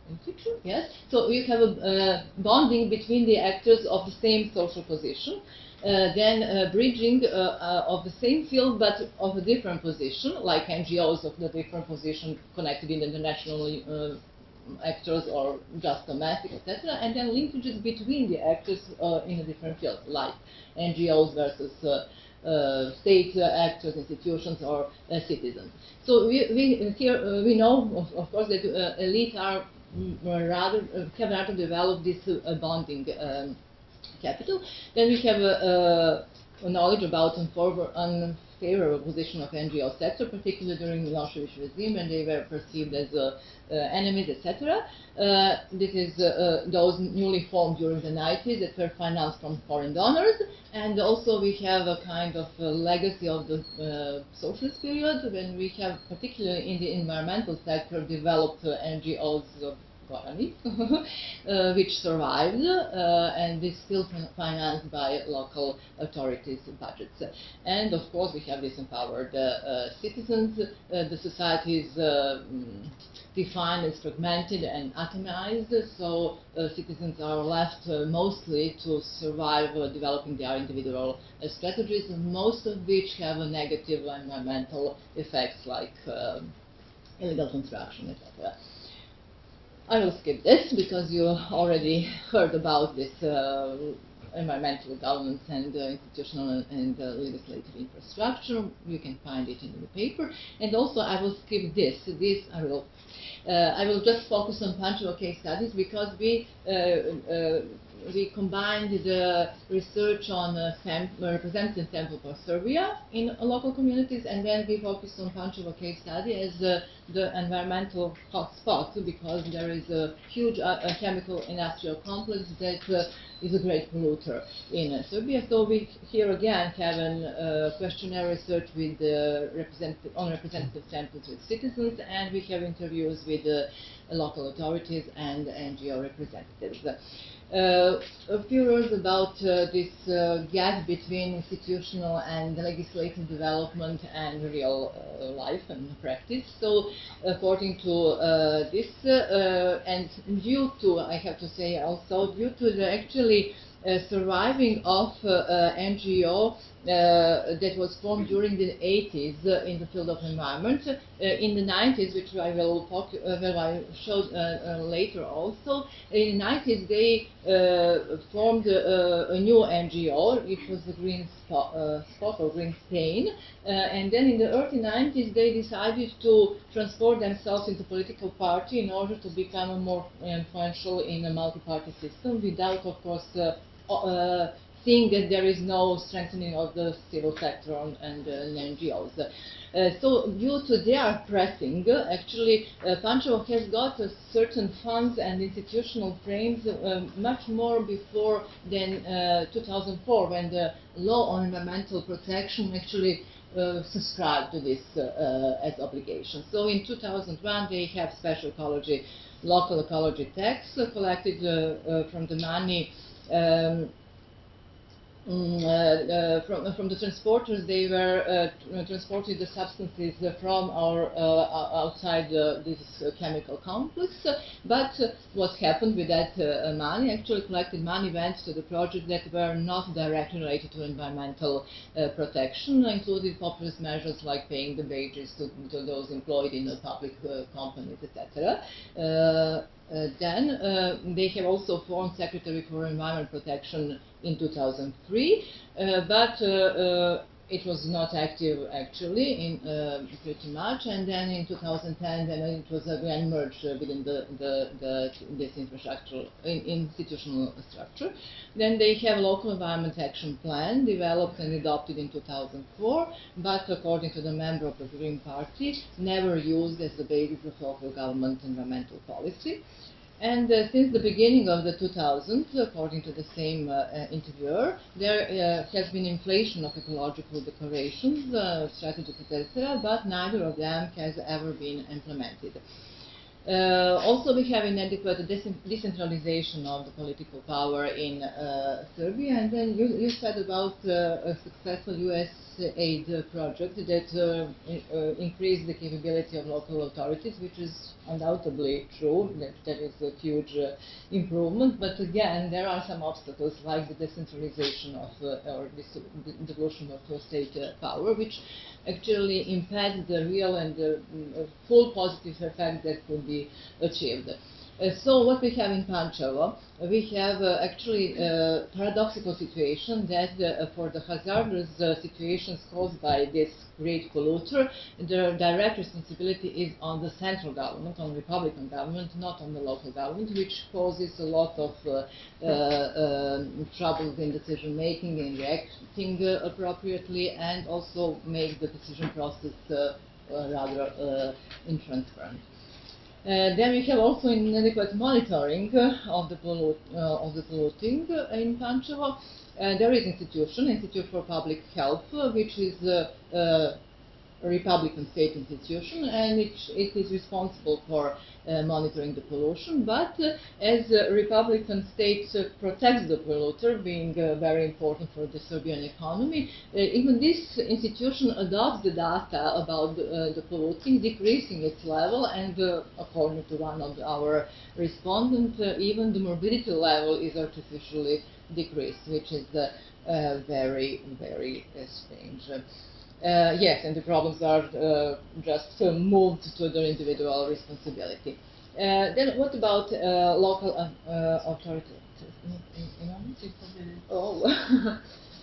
Yes, so you have a uh, bonding between the actors of the same social position, uh, then uh, bridging uh, uh, of the same field but of a different position, like N G Os of the different position connected in international uh, actors or just domestic, et cetera, and then linkages between the actors uh, in a different field, like N G Os versus uh, uh, state uh, actors, institutions, or uh, citizens. So we, we here uh, we know, of, of course, that uh, elite are rather uh, have rather developed this uh, bonding um, capital. Then we have a, a knowledge about unfavorable position of N G O sector, particularly during the Milosevic regime, and they were perceived as uh, uh, enemies, et cetera. Uh, this is uh, uh, those newly formed during the nineties that were financed from foreign donors, and also we have a kind of a legacy of the uh, socialist period when we have, particularly in the environmental sector, developed uh, N G Os of uh, which survived, uh, and is still financed by local authorities' budgets. And of course, we have disempowered uh, uh, citizens. Uh, the society is uh, defined as fragmented and atomized, so uh, citizens are left uh, mostly to survive uh, developing their individual uh, strategies, most of which have a negative environmental effects like uh, illegal construction, et cetera. I will skip this because you already heard about this uh, environmental governance and uh, institutional and uh, legislative infrastructure. You can find it in the paper. And also I will skip this. This I will. Uh, I will just focus on Pančevo case studies because we uh, uh, we combined the research on uh, sam representative sample for Serbia in uh, local communities, and then we focused on Pančevo case study as uh, the environmental hotspot because there is a huge uh, a chemical industrial complex that uh, is a great polluter in uh, Serbia. So we here again have a uh, questionnaire research with uh, representative, on representative samples with citizens, and we have interviews with uh, local authorities and N G O representatives. Uh, a few words about uh, this uh, gap between institutional and legislative development and real uh, life and practice. So, according to uh, this, uh, and due to, I have to say also, due to the actually uh, surviving of uh, uh, N G O uh, that was formed during the eighties uh, in the field of environment. Uh, in the nineties, which I will talk, uh, well, I showed uh, uh, later also, in the nineties they uh, formed uh, a new N G O. It was the Green Spot, uh, Spot or Green Stain, uh, and then in the early nineties they decided to transform themselves into a political party in order to become more influential in a multi-party system without, of course, uh, uh, seeing that there is no strengthening of the civil sector and, uh, and N G Os. Uh, so due to their pressing, uh, actually uh, Pančevo has got uh, certain funds and institutional frames uh, much more before than uh, two thousand four, when the law on environmental protection actually uh, subscribed to this uh, uh, as obligation. So in two thousand one they have special ecology, local ecology tax uh, collected uh, uh, from the money um, Mm, uh, uh, from, from the transporters, they were uh, tr- transporting the substances uh, from our uh, outside uh, this uh, chemical complex. Uh, but uh, what happened with that uh, money? Actually, collected money went to the projects that were not directly related to environmental uh, protection, including populist measures like paying the wages to, to those employed in the public uh, companies, et cetera. Uh, Uh, then uh, they have also formed Secretary for Environment Protection in two thousand three, uh, but uh, uh, it was not active actually in uh, pretty much. And then in two thousand ten, then it was again merged uh, within the, the, the this infrastructure in, institutional structure. Then they have a local environment action plan developed and adopted in two thousand four, but according to the member of the Green Party, never used as the basis of local government environmental policy. And uh, since the beginning of the two thousands, according to the same uh, uh, interviewer, there uh, has been inflation of ecological declarations, uh, strategies, et cetera, but neither of them has ever been implemented. Uh, also, we have inadequate decentralization of the political power in uh, Serbia. And then you, you said about uh, a successful U S aid project that uh, uh, increased the capability of local authorities, which is undoubtedly true. That, that is a huge uh, improvement. But again, there are some obstacles like the decentralization of uh, or the devolution of uh, state uh, power, which actually impede the real and the uh, full positive effect that could be achieved. Uh, so what we have in Pančevo, we have uh, actually a paradoxical situation that uh, for the hazardous uh, situations caused by this great polluter, the direct responsibility is on the central government, on Republican government, not on the local government, which causes a lot of uh, uh, uh, troubles in decision making and reacting uh, appropriately, and also make the decision process uh, uh, rather uh, intransparent. Uh, then we have also inadequate monitoring uh, of the pollute, uh, of the polluting uh, in Pančevo. Uh, there is institution, Institute for Public Health, uh, which is uh, uh, a Republican state institution, and it, it is responsible for uh, monitoring the pollution. But uh, as a Republican state uh, protects the polluter, being uh, very important for the Serbian economy, uh, even this institution adopts the data about the, uh, the polluting, decreasing its level, and uh, according to one of our respondents, uh, even the morbidity level is artificially decreased, which is uh, uh, very, very uh, strange. Uh, yes, and the problems are uh, just uh, moved to their individual responsibility. Uh, then what about uh, local uh, uh, authorities? Oh.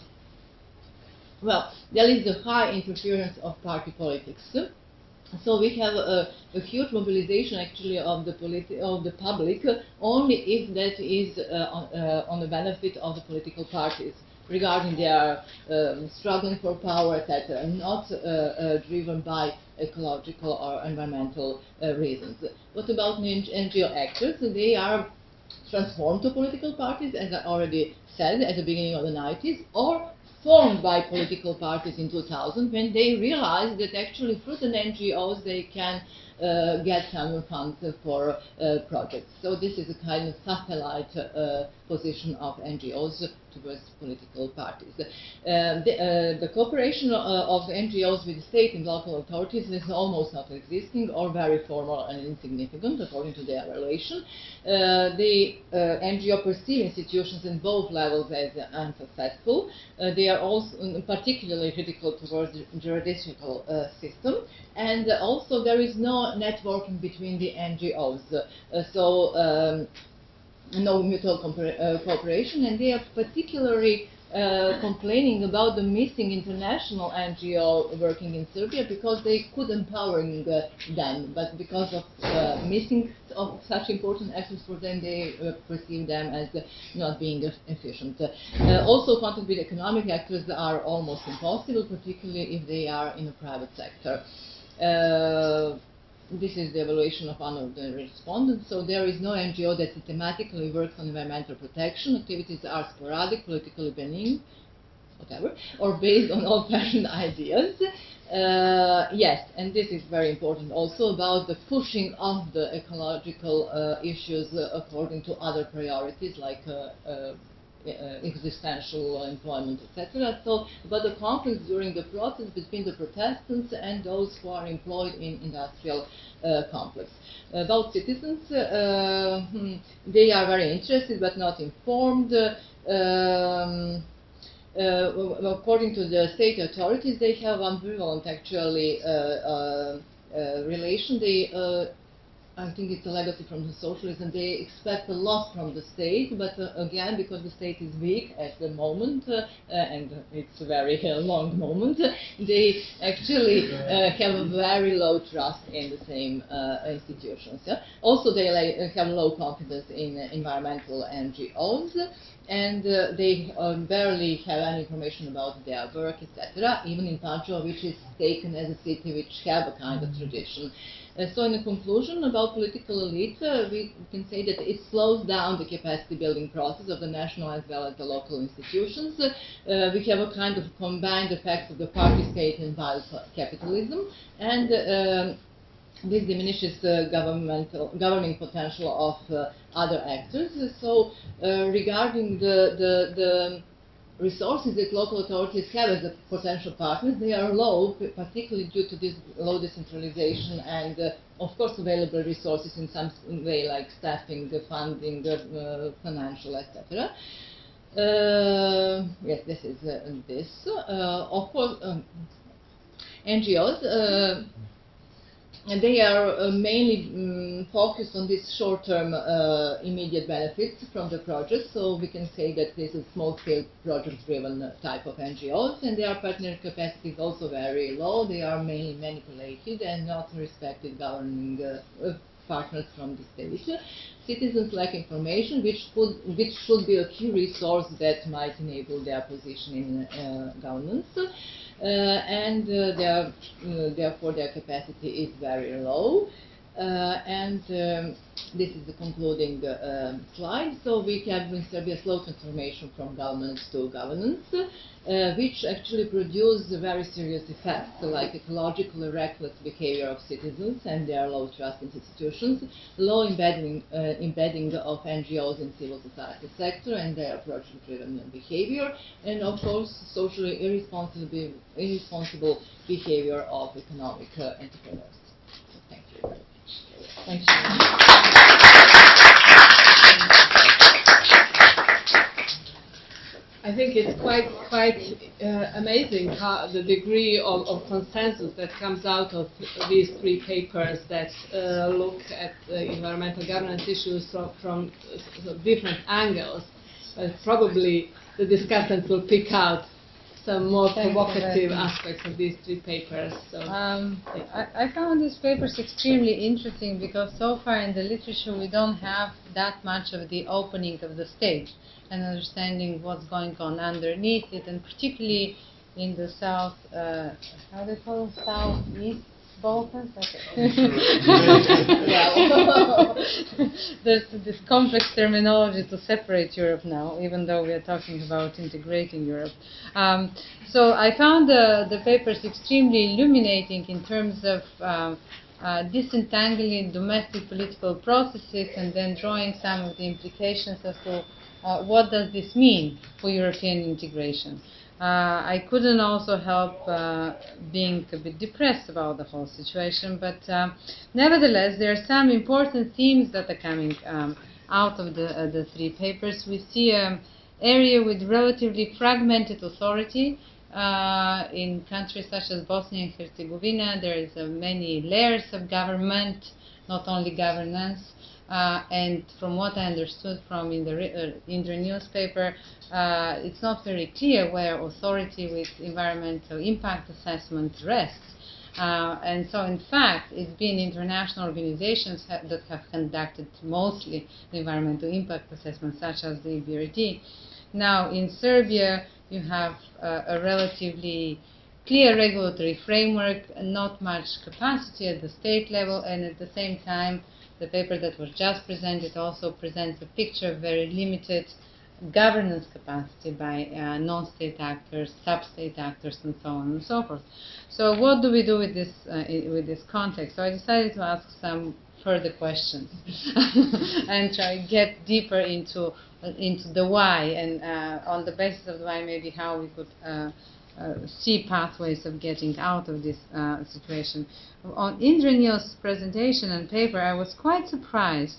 Well, there is the high interference of party politics. So we have a, a huge mobilization actually of the politi- of the public, uh, only if that is uh, on, uh, on the benefit of the political parties, regarding their um, struggling for power, et cetera, not uh, uh, driven by ecological or environmental uh, reasons. What about N G O actors? They are transformed to political parties, as I already said at the beginning of the nineties, or formed by political parties in two thousand, when they realized that actually through the N G Os they can uh, get some funds for uh, projects. So this is a kind of satellite uh, position of N G Os towards political parties. Uh, the, uh, the cooperation uh, of N G Os with state and local authorities is almost not existing or very formal and insignificant according to their evaluation. Uh, the uh, N G O perceive institutions in both levels as unsuccessful. Uh, they are also particularly critical towards the judicial uh, system, and also there is no networking between the N G Os. Uh, so um, no mutual uh, cooperation, and they are particularly uh, complaining about the missing international N G O working in Serbia because they could empower uh, them, but because of uh, missing of such important actors for them, they uh, perceive them as uh, not being efficient. Uh, also, contact with economic actors are almost impossible, particularly if they are in the private sector. Uh, This is the evaluation of one of the respondents. So there is no N G O that systematically works on environmental protection. Activities are sporadic, politically benign, whatever, or based on old-fashioned ideas. Uh, yes, and this is very important also about the pushing of the ecological uh, issues uh, according to other priorities like uh, uh, uh, existential employment, et cetera. So, about the conflicts during the process between the Protestants and those who are employed in industrial uh, complex. About citizens, uh, hmm, they are very interested but not informed. Um, Uh, according to the state authorities, they have ambivalent actually uh, uh, uh, relation. They, uh, I think it's a legacy from the socialism. They expect a lot from the state, but uh, again, because the state is weak at the moment, uh, uh, and it's a very uh, long moment, they actually uh, have a very low trust in the same uh, institutions. Yeah? Also, they like, have low confidence in uh, environmental N G Os. And uh, they um, barely have any information about their work, et cetera. Even in Pančevo, which is taken as a city which have a kind of tradition. Uh, so, in a conclusion about political elite, uh, we can say that it slows down the capacity building process of the national as well as the local institutions. Uh, we have a kind of combined effects of the party state and biocapitalism, and uh, this diminishes the governmental governing potential of uh, other actors. So, uh, regarding the, the, the resources that local authorities have as a potential partners, they are low, particularly due to this low decentralization and, uh, of course, available resources in some way like staffing, funding, uh, financial, et cetera. Uh, yes, this is uh, this. Uh, of course, um, N G Os. Uh, And they are uh, mainly um, focused on these short-term uh, immediate benefits from the project. So we can say that this is small-scale project-driven type of N G Os, and their partner capacity is also very low. They are mainly manipulated and not respected governing uh, partners from the state. Citizens lack information, which could, which should be a key resource that might enable their position in uh, governance. Uh, and uh, their, uh, therefore their capacity is very low. Uh, and um, this is the concluding uh, um, slide. So we have in Serbia slow transformation from governance to governance, uh, which actually produce very serious effects, so like ecological reckless behavior of citizens and their low trust in institutions, low embedding, uh, embedding of N G Os in civil society sector and their project-driven behavior, and of course socially irresponsible, irresponsible behavior of economic uh, entrepreneurs. So thank you very much. Thank you. I think it's quite quite uh, amazing how the degree of, of consensus that comes out of these three papers that uh, look at uh, environmental governance issues from, from uh, different angles. But probably the discussants will pick out some more Thank provocative aspects of these three papers. So um, I, I found these papers extremely interesting because so far in the literature we don't have that much of the opening of the stage and understanding what's going on underneath it, and particularly in the south, uh, how do they call it, southeast Balkans? There's this complex terminology to separate Europe now, even though we are talking about integrating Europe. Um, so I found the, the papers extremely illuminating in terms of um, uh, disentangling domestic political processes and then drawing some of the implications as to uh, what does this mean for European integration. Uh, I couldn't also help uh, being a bit depressed about the whole situation, but uh, nevertheless, there are some important themes that are coming um, out of the, uh, the three papers. We see an area with relatively fragmented authority. Uh, in countries such as Bosnia and Herzegovina, there is uh, many layers of government, not only governance. Uh, and from what I understood from in the, uh, in the newspaper, uh, it's not very clear where authority with environmental impact assessment rests. Uh, and so, in fact, it's been international organizations ha that have conducted mostly the environmental impact assessment, such as the E B R D. Now, in Serbia, you have uh, a relatively clear regulatory framework, not much capacity at the state level, and at the same time, the paper that was just presented also presents a picture of very limited governance capacity by uh, non-state actors, sub-state actors, and so on and so forth. So what do we do with this, uh, with this context? So I decided to ask some further questions and try to get deeper into uh, into the why, and uh, on the basis of the why, maybe how we could uh, uh, see pathways of getting out of this uh, situation. On Indra Neil's presentation and paper, I was quite surprised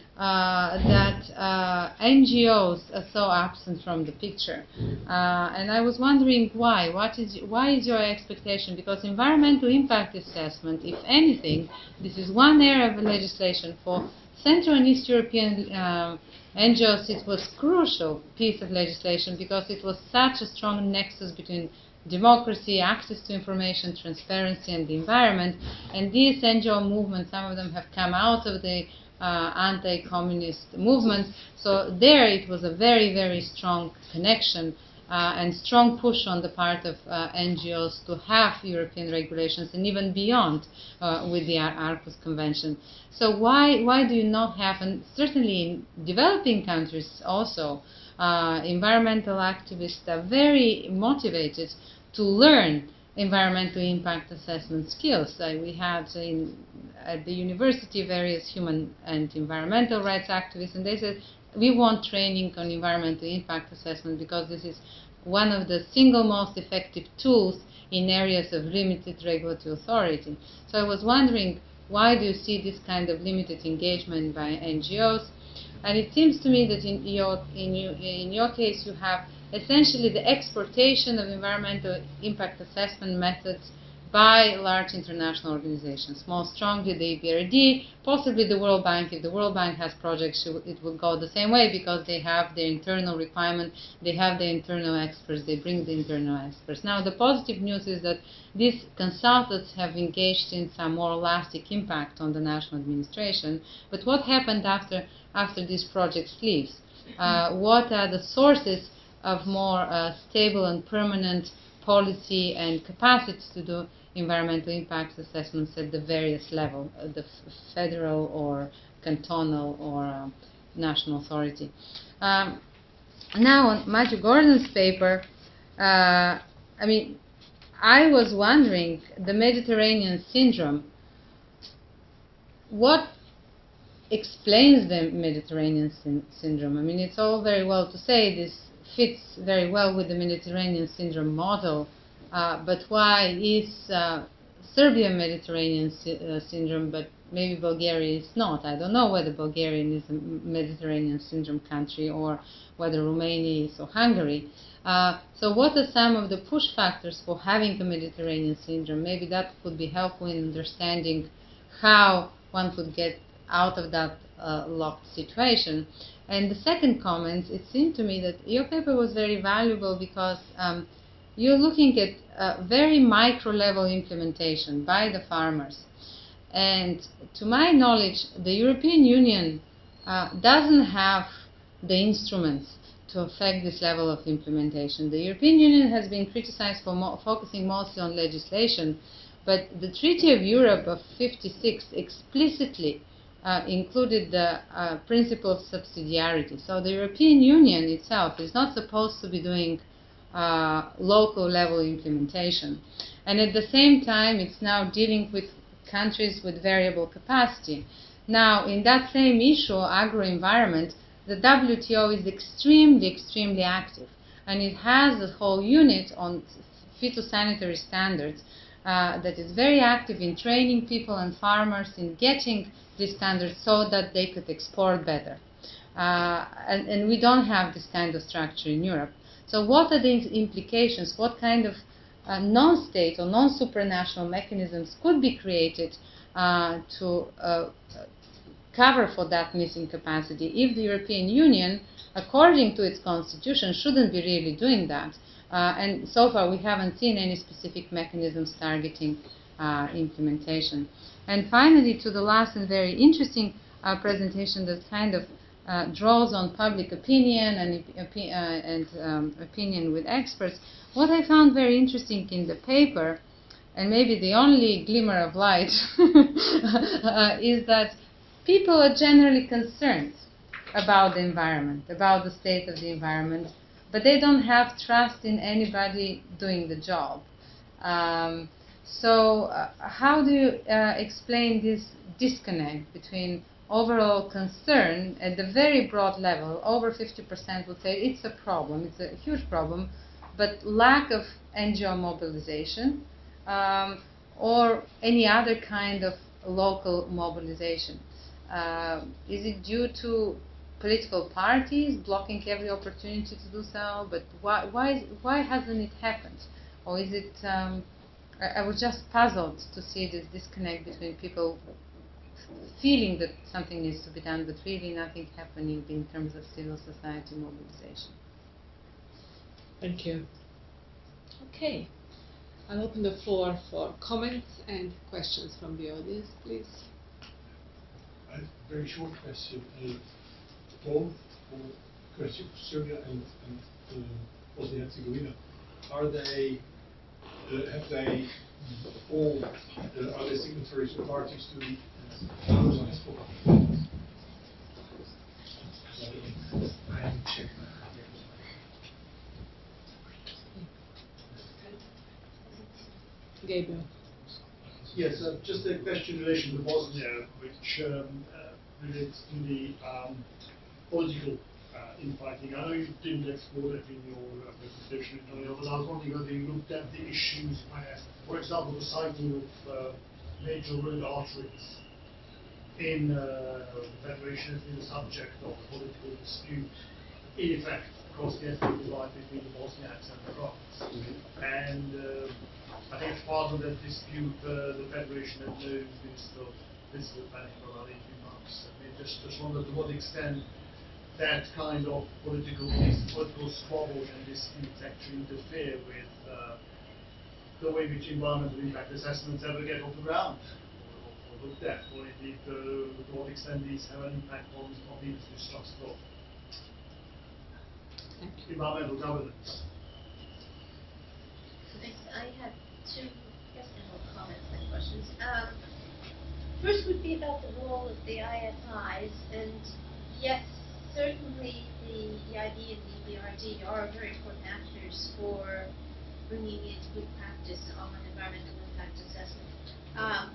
Uh, that uh, N G Os are so absent from the picture, uh, and I was wondering why. What is why is your expectation? Because environmental impact assessment, if anything, this is one area of legislation for Central and East European uh, N G Os. It was crucial piece of legislation because it was such a strong nexus between democracy, access to information, transparency, and the environment. And these N G O movements, some of them have come out of the Uh, anti-communist movement. So there it was a very, very strong connection uh, and strong push on the part of uh, N G Os to have European regulations and even beyond uh, with the Aarhus Convention. So why why do you not have, and certainly in developing countries also, uh, environmental activists are very motivated to learn environmental impact assessment skills. Uh, we had in, at the university various human and environmental rights activists, and they said, we want training on environmental impact assessment because this is one of the single most effective tools in areas of limited regulatory authority. So I was wondering, why do you see this kind of limited engagement by N G Os? And it seems to me that in your, in you, in your case you have essentially the exportation of environmental impact assessment methods by large international organizations, most strongly the E B R D, possibly the World Bank. If the World Bank has projects, it will go the same way because they have their internal requirement, they have their internal experts, they bring the internal experts. Now, the positive news is that these consultants have engaged in some more elastic impact on the national administration. But what happened after, after these projects leaves? Uh, what are the sources of more uh, stable and permanent policy and capacity to do environmental impact assessments at the various levels, uh, the f federal or cantonal or uh, national authority. Um, now, on Matthew Gordon's paper, uh, I mean, I was wondering, the Mediterranean syndrome, what explains the Mediterranean syn syndrome? I mean, it's all very well to say this fits very well with the Mediterranean syndrome model, uh, but why is uh, Serbia Mediterranean sy uh, syndrome, but maybe Bulgaria is not? I don't know whether Bulgaria is a Mediterranean syndrome country or whether Romania is or Hungary. Uh, so what are some of the push factors for having the Mediterranean syndrome? Maybe that could be helpful in understanding how one could get out of that uh, locked situation. And the second comment, it seemed to me that your paper was very valuable because um, you're looking at uh, very micro-level implementation by the farmers. And to my knowledge, the European Union uh, doesn't have the instruments to affect this level of implementation. The European Union has been criticized for mo focusing mostly on legislation, but the Treaty of Europe of fifty-six explicitly Uh, included the uh, principle of subsidiarity. So the European Union itself is not supposed to be doing uh, local level implementation. And at the same time, it's now dealing with countries with variable capacity. Now, in that same issue, agro-environment, the W T O is extremely, extremely active. And it has a whole unit on phytosanitary standards uh, that is very active in training people and farmers in getting these standards so that they could export better. Uh, and, and we don't have this kind of structure in Europe. So what are the implications? What kind of uh, non-state or non-supranational mechanisms could be created uh, to uh, cover for that missing capacity if the European Union, according to its constitution, shouldn't be really doing that? Uh, and so far we haven't seen any specific mechanisms targeting uh, implementation. And finally, to the last and very interesting uh, presentation that kind of uh, draws on public opinion and, opi uh, and um, opinion with experts, what I found very interesting in the paper, and maybe the only glimmer of light, uh, is that people are generally concerned about the environment, about the state of the environment, but they don't have trust in anybody doing the job. Um, So uh, how do you uh, explain this disconnect between overall concern at the very broad level? Over fifty percent would say it's a problem, it's a huge problem, but lack of N G O mobilization um, or any other kind of local mobilization. Uh, is it due to political parties blocking every opportunity to do so? But why, why, is, why hasn't it happened? Or is it, um, I, I was just puzzled to see this disconnect between people feeling that something needs to be done, but really nothing happening in terms of civil society mobilization. Thank you. Okay. I'll open the floor for comments and questions from the audience, please. A very short question. Uh, both for question for Serbia and, and uh, Bosnia and Herzegovina, are they uh, have they all uh, are they signatories or parties to the uh, I haven't checked. Gabriel. Yes, uh, just a question in relation to Bosnia, which um, uh, relates to the um, political uh, infighting. I know you didn't explore that in your uh, presentation, Antonio, but I was wondering whether you looked at the issues where, for example, the sighting of uh, major road arteries in uh, the Federation has been the subject of a political dispute, in effect, across the ethnic divide between the Bosniaks and the Croats. And uh, I think as part of that dispute, uh, the Federation had no minister of physical planning for about eighteen months. I mean, just, just wonder to what extent that kind of political political squabble and disputes actually interfere with uh, the way which environmental impact assessments ever get off the ground or, or looked at, or indeed uh, to what extent these have an impact on, on the industry structure of environmental governance. Thanks. I have two, I guess, more comments than questions. Um, first would be about the role of the I F Is, and yes, certainly the E I B and the E B R D are very important actors for bringing in good practice on environmental impact assessment. Um,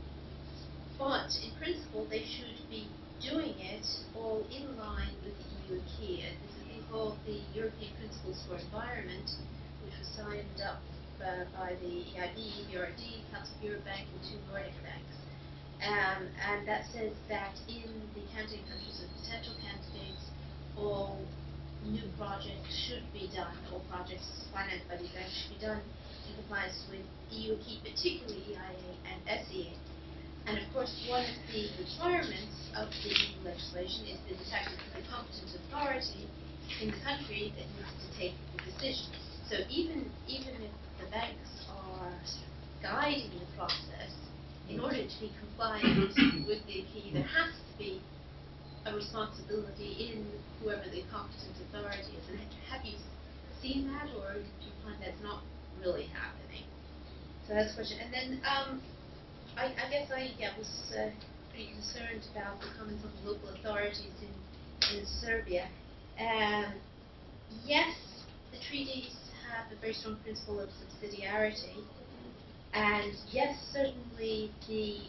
but in principle, they should be doing it all in line with the E U key. And this is being called the European Principles for Environment, which was signed up uh, by the E I B, E B R D, Council of Europe Bank, and two Nordic banks. Um, and that says that in the candidate countries and potential candidates, all new projects should be done, all projects financed by these banks should be done in compliance with E U key, particularly E I A and S E A. And of course, one of the requirements of the E U legislation is that it's actually the competent authority in the country that needs to take the decision. So even even if the banks are guiding the process, in order to be compliant with the key, there has to be a responsibility in whoever the competent authority is. And have you seen that, or do you find that's not really happening? So that's the question. And then um, I, I guess I yeah, was uh, pretty concerned about the comments on the local authorities in, in Serbia. Um, yes, the treaties have a very strong principle of subsidiarity. And yes, certainly the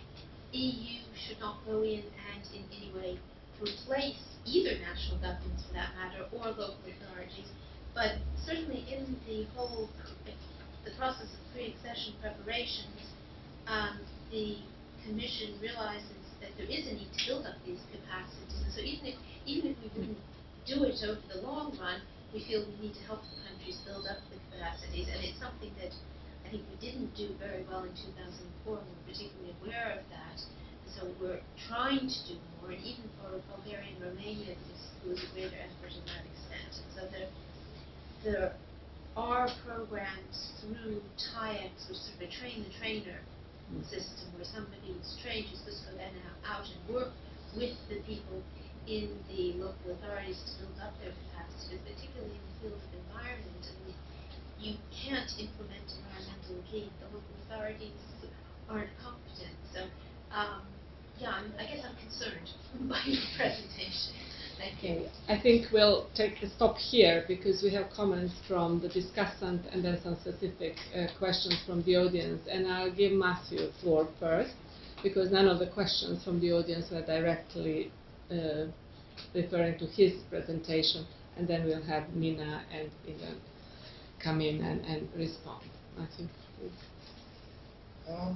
E U should not go in and in any way replace either national governments, for that matter, or local authorities. But certainly in the whole the process of pre-accession preparations, um, the Commission realizes that there is a need to build up these capacities. And so even if even if we wouldn't do it over the long run, we feel we need to help the countries build up the capacities, and it's something that I think we didn't do very well in two thousand four, and we're particularly aware of that. And so we're trying to do more, and even for Bulgaria and Romania, there was a greater effort in that extent. And so there, there are programs through TAIEX, which sort of a train-the-trainer system, where somebody is trained who's supposed to go then out and work with the people in the local authorities to build up their capacities, particularly in the field of environment. And you can't implement environmental key. The local authorities aren't competent. So, um, yeah, I'm, I guess I'm concerned by your presentation. Thank you. Okay, I think we'll take a stop here because we have comments from the discussant and then some specific uh, questions from the audience. And I'll give Matthew the floor first because none of the questions from the audience were directly uh, referring to his presentation. And then we'll have Nina and Ivan come in and, and respond. Matthew, please. Um,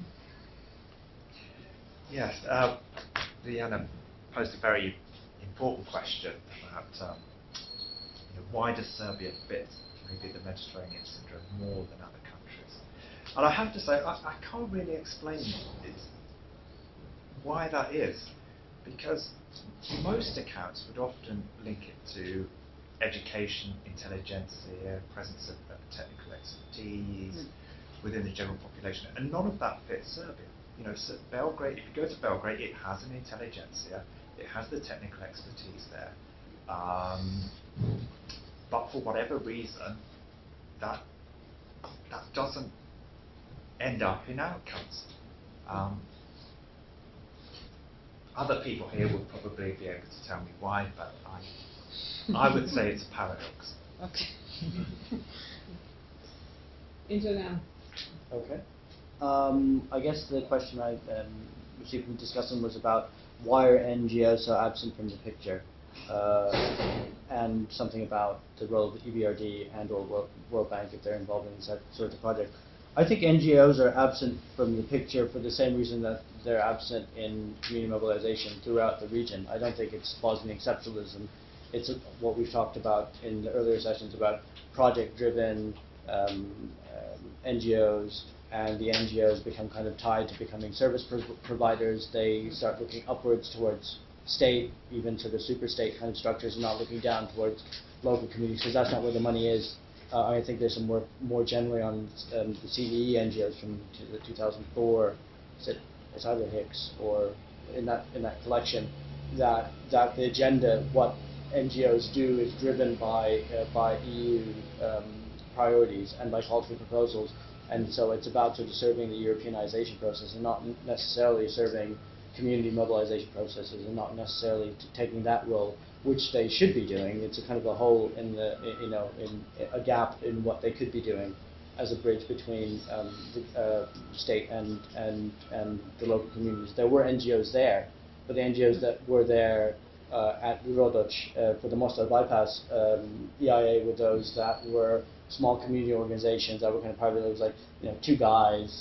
yes, uh, Liana posed a very important question about um, you know, why does Serbia fit maybe the Mediterranean syndrome more than other countries? And I have to say, I, I can't really explain it, why that is, because most accounts would often link it to education, intelligentsia, presence of, of technical expertise mm. within the general population, and none of that fits Serbia. You know, so Belgrade, if you go to Belgrade, it has an intelligentsia, it has the technical expertise there, um, but for whatever reason, that that doesn't end up in outcomes. Um, other people here would probably be able to tell me why, but I, I would say it's a paradox. Okay. Internet. Okay. Um, I guess the question I um, received from the discussion was about why are N G Os so absent from the picture, uh, and something about the role of the E B R D and or World, World Bank if they're involved in this sort of project. I think N G Os are absent from the picture for the same reason that they're absent in community mobilization throughout the region. I don't think it's Bosnian exceptionalism. It's a, what we've talked about in the earlier sessions about project-driven um, um, N G Os, and the N G Os become kind of tied to becoming service pro providers. They start looking upwards towards state, even to the super state kind of structures, and not looking down towards local communities, because that's not where the money is. Uh, I think there's some work more generally on um, the C D E N G Os from the two thousand four. Is it, it's either Hicks or in that in that collection that that the agenda, what N G Os do, is driven by uh, by E U um, priorities and by call for proposals, and so it's about sort of serving the Europeanization process and not necessarily serving community mobilization processes, and not necessarily t taking that role, which they should be doing. It's a kind of a hole in the, you know, in a gap in what they could be doing as a bridge between um, the uh, state and, and, and the local communities. There were N G Os there, but the N G Os that were there uh, at Rodoc uh, for the Mostar bypass um, E I A were those that were small community organizations that were kind of private. It was like, you know, two guys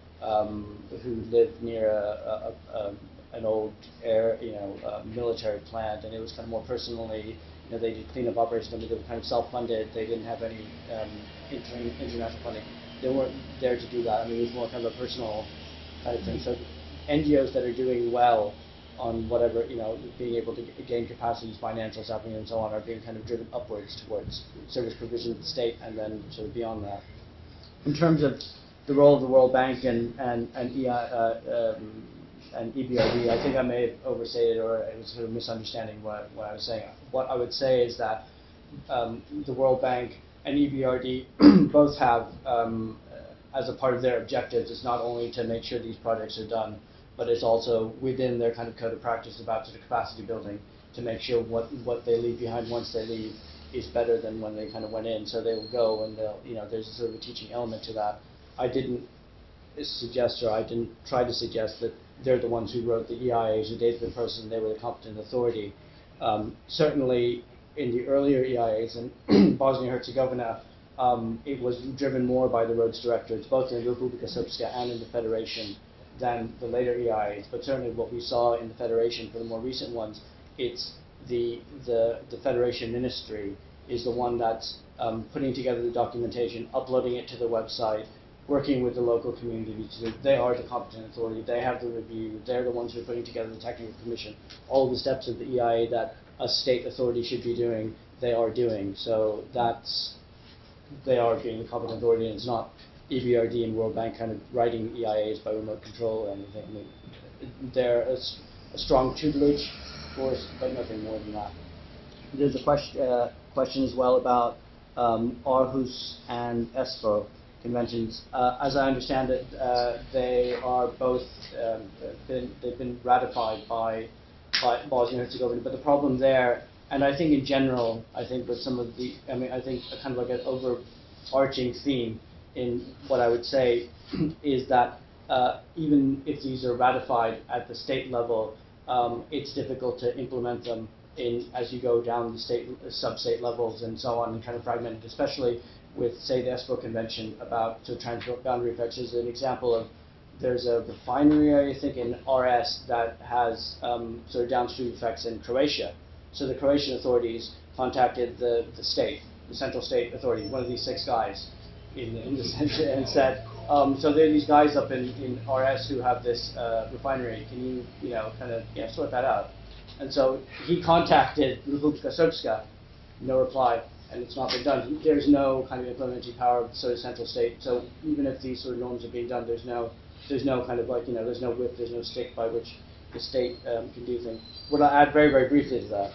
Um, who lived near a, a, a, an old air, you know, uh, military plant, and it was kind of more personally, you know, they did cleanup operations. I mean, they were kind of self-funded. They didn't have any um, inter international funding. They weren't there to do that. I mean, it was more kind of a personal kind of thing. So N G Os that are doing well on whatever, you know, being able to gain capacities, financial staffing, and so on, are being kind of driven upwards towards service provision of the state, and then sort of beyond that. In terms of the role of the World Bank and and and, E I, uh, um, and E B R D, I think I may have overstated, or it was sort of misunderstanding what, what I was saying. What I would say is that um, the World Bank and E B R D both have, um, as a part of their objectives, it's not only to make sure these projects are done, but it's also within their kind of code of practice about sort of capacity building to make sure what what they leave behind once they leave is better than when they kind of went in. So they will go and they'll, you know, there's a sort of a teaching element to that. I didn't suggest, or I didn't try to suggest that they're the ones who wrote the E I As, who did the process, and they were the competent authority. Um, certainly, in the earlier E I As in Bosnia-Herzegovina, um, it was driven more by the roads directorates, both in the Republika Srpska and in the Federation, than the later E I As. But certainly, what we saw in the Federation for the more recent ones, it's the the, the Federation Ministry is the one that's um, putting together the documentation, uploading it to the website, working with the local community. They are the competent authority. They have the review. They're the ones who are putting together the technical commission. All of the steps of the E I A that a state authority should be doing, they are doing. So that's, they are being the competent authority, and it's not E B R D and World Bank kind of writing E I As by remote control or anything. I mean, they're a, a strong tutelage force, but nothing more than that. There's a question, uh, question as well about um, Aarhus and Espoo conventions. Uh, as I understand it, uh, they are both um, been, they've been ratified by, by Bosnia and Herzegovina. But the problem there And I think in general, I think with some of the, I mean, I think a kind of like an overarching theme in what I would say is that uh, even if these are ratified at the state level, um, it's difficult to implement them in as you go down the state, uh, sub-state levels and so on, and kind of fragmented, especially with, say, the ESPO Convention about so transboundary effects. Is an example of there's a refinery, I think, in R S that has um, sort of downstream effects in Croatia. So the Croatian authorities contacted the, the state, the central state authority, one of these six guys in, in the center, and said, um, so there are these guys up in, in R S who have this uh, refinery. Can you, you know, kind of you know, sort that out? And so he contacted Republika Srpska, no reply, and it's not been done. There's no kind of implementing power of the sort of central state. So even if these sort of norms are being done, there's no, there's no kind of like, you know, there's no whip, there's no stick by which the state um, can do things. What I'll add very, very briefly to that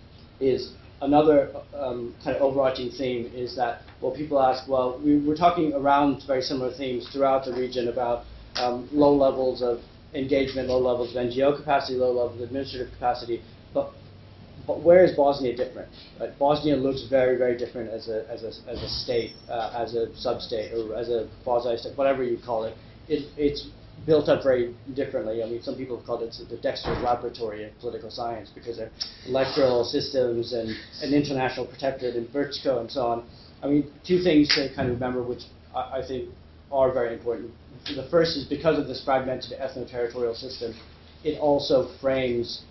is another um, kind of overarching theme is that, well, people ask, well, we, we're talking around very similar themes throughout the region about um, low levels of engagement, low levels of N G O capacity, low levels of administrative capacity, but but where is Bosnia different? Right? Bosnia looks very, very different as a as a as a state, uh, as a sub-state, or as a quasi-state, whatever you call it. it. It's built up very differently. I mean, some people have called it the Dexter's laboratory of political science because there are electoral systems and an international protectorate in Brčko and so on. I mean, two things to kind of remember, which I, I think are very important. The first is because of this fragmented ethno-territorial system, it also frames,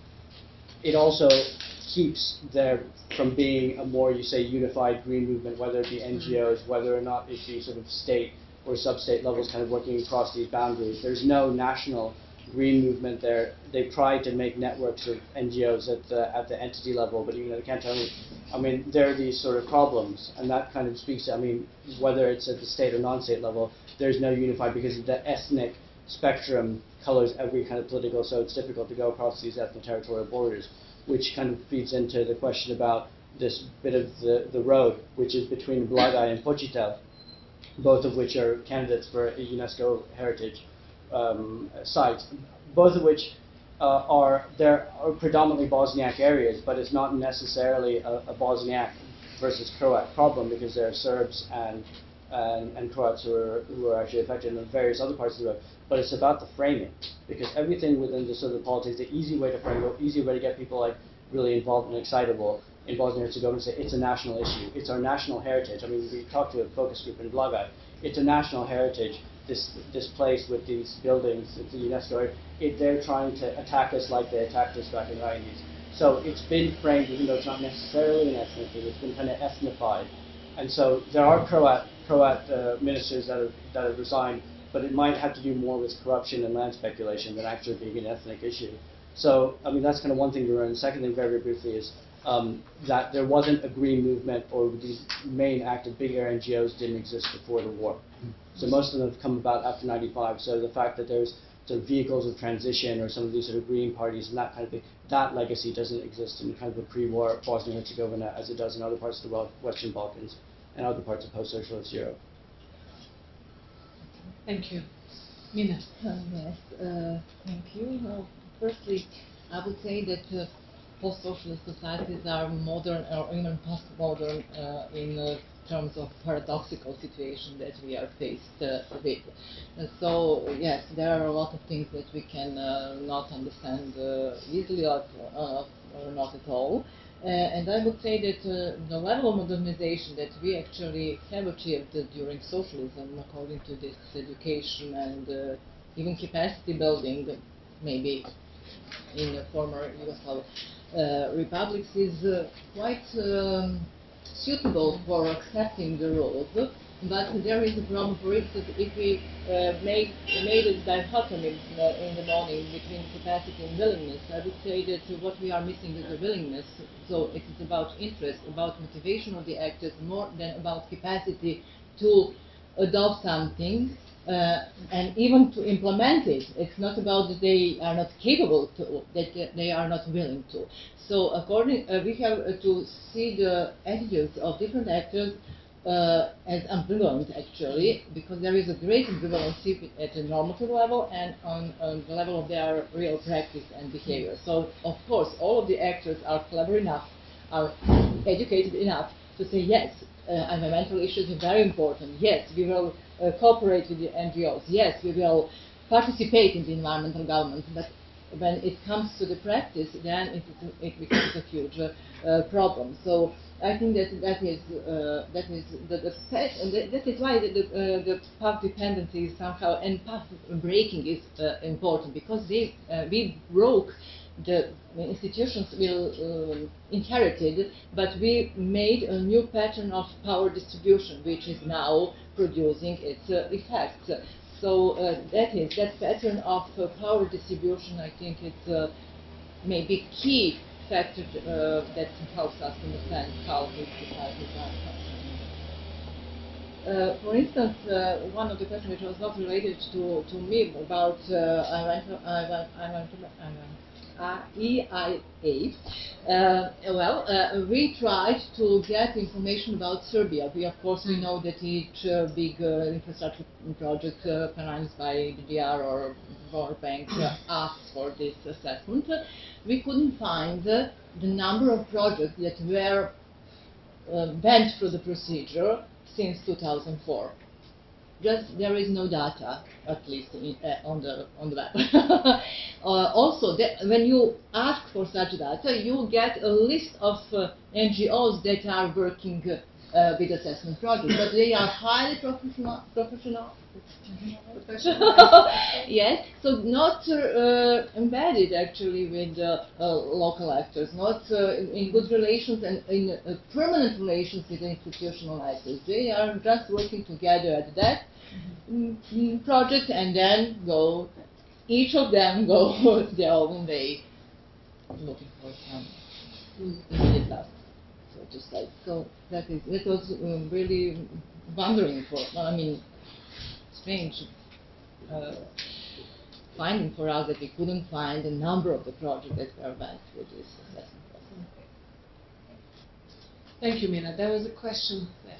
it also keeps there from being a more, you say, unified green movement, whether it be N G Os, whether or not it be sort of state or sub-state levels kind of working across these boundaries. There's no national green movement there. They've tried to make networks of N G Os at the at the entity level, but you know, they can't tell me. I mean, there are these sort of problems, and that kind of speaks to, I mean, whether it's at the state or non-state level, there's no unified, because the ethnic spectrum colors every kind of political, so it's difficult to go across these ethno-territorial borders, which kind of feeds into the question about this bit of the, the road, which is between Blagaj and Počitel, both of which are candidates for a UNESCO heritage um, site, both of which uh, are, there are predominantly Bosniak areas, but it's not necessarily a, a Bosniak versus Croat problem, because there are Serbs and and, and Croats who are, who are actually affected in various other parts of the road. But it's about the framing, because everything within the sort of politics, the easy way to frame it, the easy way to get people like really involved and excitable in Bosnia and Herzegovina, say it's a national issue, it's our national heritage. I mean, we talked to a focus group in Blagaj. It's a national heritage. This this place with these buildings, it's a UNESCO. It, they're trying to attack us like they attacked us back in the nineties. So it's been framed, even though it's not necessarily an ethnic thing, it's been kind of ethnified. And so there are Croat Croat uh, ministers that have that have resigned, but it might have to do more with corruption and land speculation than actually being an ethnic issue. So, I mean, that's kind of one thing to learn. The second thing, very, very briefly, is um, that there wasn't a green movement, or these main active bigger N G Os didn't exist before the war. So most of them have come about after ninety-five. So the fact that there's sort of vehicles of transition or some of these sort of green parties and that kind of thing, that legacy doesn't exist in kind of a pre-war Bosnia and Herzegovina as it does in other parts of the Western Balkans and other parts of post-socialist Europe. Thank you. Mina. Uh, yes, uh, thank you. Uh, firstly, I would say that uh, post-socialist societies are modern or even post-modern uh, in uh, terms of paradoxical situation that we are faced uh, with. And so, yes, there are a lot of things that we can uh, not understand uh, easily or, uh, or not at all. Uh, and I would say that uh, the level of modernization that we actually have achieved uh, during socialism, according to this education and uh, even capacity building, maybe in the former Yugoslav uh, republics, is uh, quite um, suitable for accepting the rules. But there is a problem, for instance, if we uh, make, made a dichotomy uh, in the morning between capacity and willingness. I would say that uh, what we are missing is the willingness. So it is about interest, about motivation of the actors, more than about capacity to adopt something uh, and even to implement it. It's not about that they are not capable to, that they are not willing to. So according, uh, we have uh, to see the attitudes of different actors Uh, as ambivalent, actually, because there is a great ambivalence at the normative level and on, on the level of their real practice and behavior. So, of course, all of the actors are clever enough are educated enough to say, yes, uh, environmental issues are very important. Yes, we will uh, cooperate with the N G Os. Yes, we will participate in the environmental government. But when it comes to the practice, then it, it becomes a huge uh, uh, problem. So I think that that is uh, that is the, the and that is why the the, uh, the path dependency is somehow and path breaking is uh, important, because they uh, we broke the institutions we uh, inherited, but we made a new pattern of power distribution, which is now producing its uh, effects. So uh, that is that pattern of uh, power distribution. I think it's uh, maybe key factor uh, that helps us understand how these societies are functioning. Uh, for instance, uh, one of the questions which was not related to, to me about uh, E I A. Uh, well, uh, we tried to get information about Serbia. We, of course, we know that each uh, big uh, infrastructure project uh, financed by B D R or World Bank uh, asks for this assessment. We couldn't find uh, the number of projects that were uh, went through the procedure since two thousand four. Just there is no data, at least in, uh, on the on the web. uh, also, that when you ask for such data, you get a list of uh, N G Os that are working uh, with assessment projects, but they are highly professional. Professional. Yes, so not uh, embedded actually with uh, uh, local actors, not uh, in good relations and in uh, permanent relations with institutional actors. They are just working together at that mm, project and then go, each of them go their own way, looking for some immediate last, so to say. So that is that was um, really wondering for. I mean. Strange uh, finding for us that we couldn't find the number of the projects that were went through this assessment process. Thank you, Mina. There was a question there.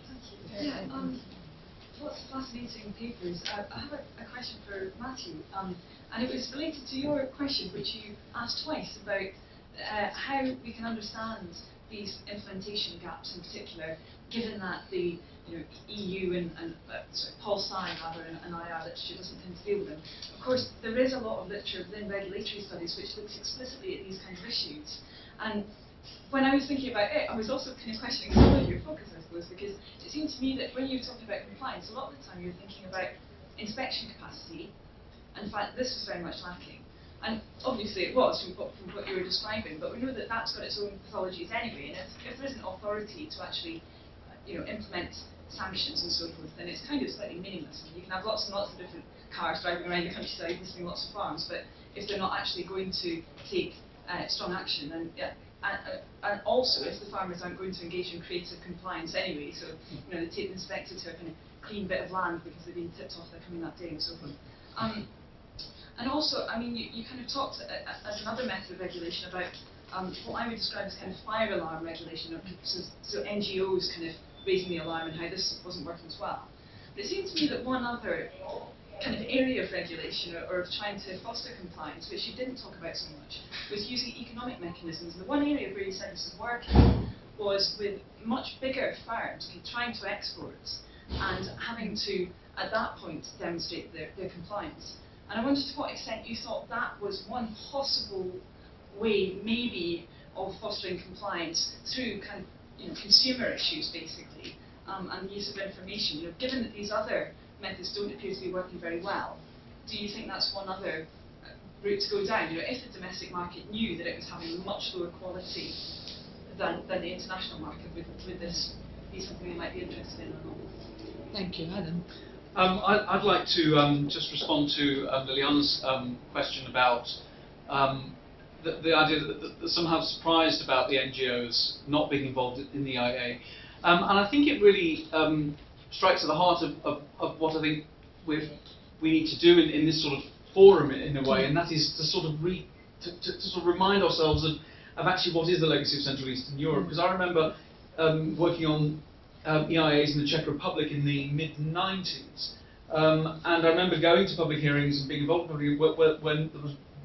Yeah, um, what's fascinating papers. Uh, I have a, a question for Matthew, um, and it was related to your question, which you asked twice about uh, how we can understand these implementation gaps in particular, given that the you know, E U and, and uh, sorry, Paul Stein rather and, and I R literature doesn't tend to deal with them. Of course, there is a lot of literature within regulatory studies which looks explicitly at these kinds of issues. And when I was thinking about it, I was also kind of questioning some of your focus, I suppose, because it seemed to me that when you were talking about compliance, a lot of the time you were thinking about inspection capacity, and in fact this was very much lacking. And obviously it was from what, from what you were describing, but we know that that's got its own pathologies anyway, and if, if there isn't authority to actually uh, you know, implement sanctions and so forth, then it's kind of slightly meaningless. You can have lots and lots of different cars driving around the countryside visiting lots of farms, but if they're not actually going to take uh, strong action, then yeah. And, uh, and also, if the farmers aren't going to engage in creative compliance anyway, so you know they take the inspector to a kind of clean bit of land because they've been tipped off they're coming that day and so forth. Um, and also, I mean, you, you kind of talked uh, as another method of regulation about um, what I would describe as kind of fire alarm regulation, of, so, so N G Os kind of raising the alarm and how this wasn't working as well. But it seems to me that one other kind of area of regulation or, or of trying to foster compliance, which you didn't talk about so much, was using economic mechanisms. And the one area where you said this was working was with much bigger firms trying to export and having to, at that point, demonstrate their, their compliance. And I wondered to what extent you thought that was one possible way, maybe, of fostering compliance through kind of you know, consumer issues, basically, um, and the use of information. You know, given that these other methods don't appear to be working very well, do you think that's one other uh, route to go down? You know, if the domestic market knew that it was having much lower quality than, than the international market, would, would this be something they might be interested in or not? Thank you, Adam. Um, I, I'd like to um, just respond to um, Liliana's um, question about um, the, the idea that, that, that somehow surprised about the N G Os not being involved in the E I A. Um, and I think it really um, strikes at the heart of, of, of what I think we we need to do in, in this sort of forum in, in a way, and that is to sort of re, to, to, to sort of remind ourselves of, of actually what is the legacy of Central Eastern Europe. Because I remember um, working on um, E I As in the Czech Republic in the mid nineties, um, and I remember going to public hearings and being involved in public hearings when there was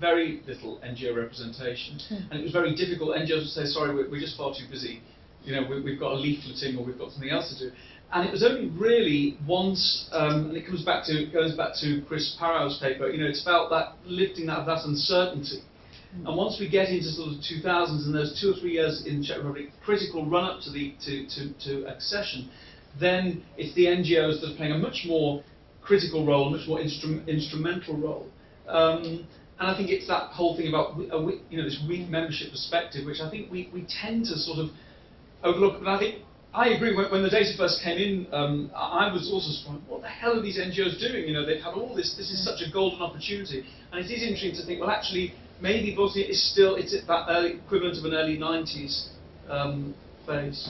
very little N G O representation, and it was very difficult. N G Os would say, sorry, we're, we're just far too busy. You know, we, we've got a leafleting or we've got something else to do. And it was only really once, um, and it comes back to goes back to Chris Parrow's paper. You know, it's about that lifting that that uncertainty. Mm. And once we get into sort of two thousands and those two or three years in the Czech Republic, critical run up to the to, to, to accession, then it's the N G Os that are playing a much more critical role, a much more instru instrumental role. Um, and I think it's that whole thing about a weak, you know, this weak membership perspective, which I think we, we tend to sort of overlook. But I think I agree. When, when the data first came in, um, I was also surprised. What the hell are these N G Os doing? You know, they've had all this. This is such a golden opportunity, and it is interesting to think. Well, actually, maybe Bosnia is still it's at that early, equivalent of an early nineties um, phase.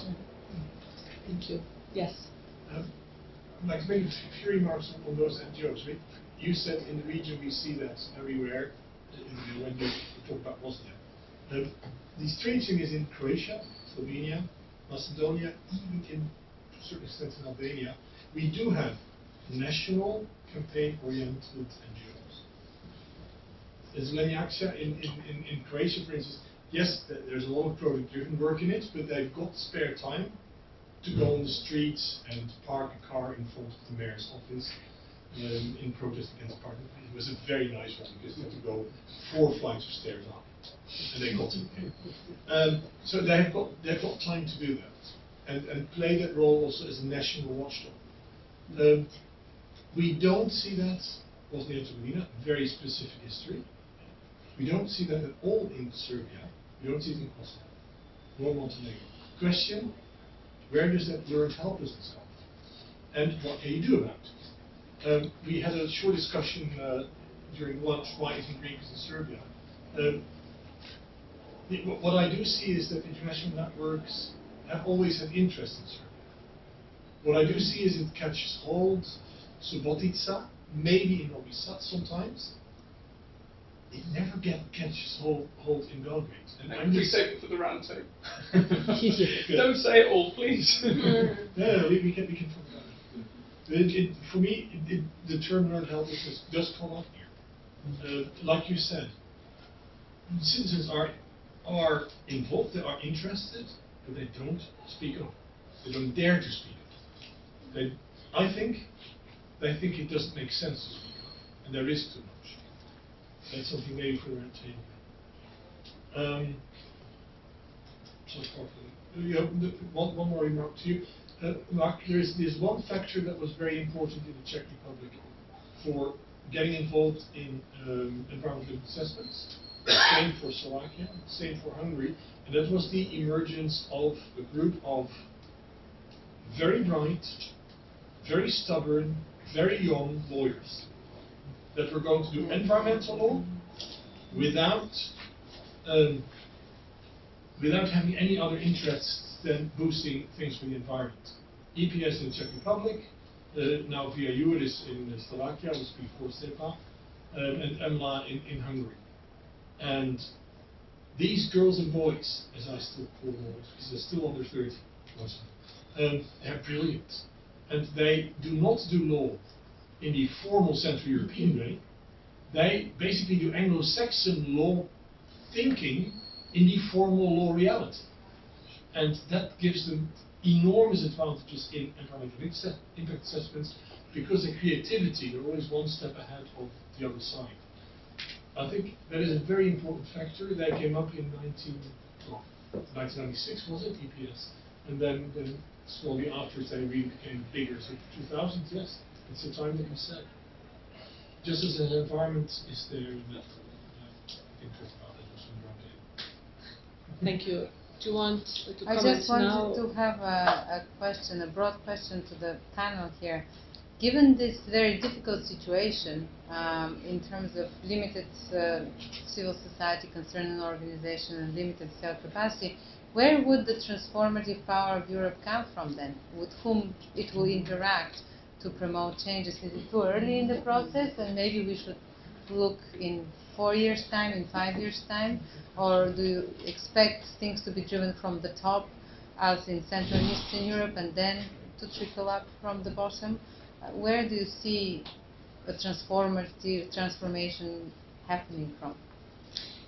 Thank you. Yes. Um, I'd like to make a few remarks on, on those N G Os. We, you said in the region we see that everywhere in, when you talk about Bosnia. Um, the strange thing is in Croatia, Slovenia, Macedonia, even in, to a certain extent in Albania, we do have national campaign-oriented N G Os. There's Lenjača in, in, in, in Croatia, for instance. Yes, th there's a lot of product-driven work in it, but they've got spare time to go on the streets and park a car in front of the mayor's office um, in protest against parking. It was a very nice one because they had to go four flights of stairs up. And they got to um, so they have got they've got time to do that and, and play that role also as a national watchdog. Um, we don't see that Bosnia and Herzegovina, very specific history. We don't see that at all in Serbia. We don't see it in Kosovo nor Montenegro. Question: where does that learned helplessness come from? And what can you do about it? Um, we had a short discussion uh, during lunch. Why isn't Greenpeace in Serbia? Um, What I do see is that international networks have always had interest in Serbia. What I do see is it catches hold, Subotica, maybe in Novi Sad sometimes. It never get, catches hold, hold in Belgrade. And I'm we save it for the round table. Don't say it all, please. No, we, we, can, we can talk about it. it, it for me, it, it, the term learned helplessness does come up here. Uh, like you said, citizens are are involved, they are interested, but they don't speak up. They don't dare to speak up. They, I think they think it doesn't make sense to speak up, and there is too much. That's something maybe for the round table. Um, so you know, the, one, one more remark to you. Uh, Mark, there's, there's one factor that was very important in the Czech Republic for getting involved in um, environmental assessments. Same for Slovakia, same for Hungary, and that was the emergence of a group of very bright, very stubborn, very young lawyers that were going to do environmental law without um, without having any other interests than boosting things for the environment. E P S in the Czech Republic, uh, now V I U it is in Slovakia, was before SEPA, um, and EMLA in, in Hungary. And these girls and boys, as I still call them, because they're still under thirty, um, they're brilliant. And they do not do law in the formal Central European way. They basically do Anglo-Saxon law thinking in the formal law reality. And that gives them enormous advantages in environmental impact assessments because their creativity, they're always one step ahead of the other side. I think that is a very important factor. That came up in nineteen, well, nineteen ninety-six, was it, E P S? And then, then slowly afterwards they really became bigger. So two thousand, yes, it's the time that you said. Just as an environment is there, that uh, I think talk about it also in round. Thank you. Do you want to I comment just wanted now? to have a, a question, a broad question to the panel here. Given this very difficult situation um, in terms of limited uh, civil society concern and organization and limited cell capacity, where would the transformative power of Europe come from then? With whom it will interact to promote changes? Is it too early in the process and maybe we should look in four years' time, in five years' time? Or do you expect things to be driven from the top, as in Central and Eastern Europe, and then to trickle up from the bottom? Uh, where do you see a transformative transformation happening from?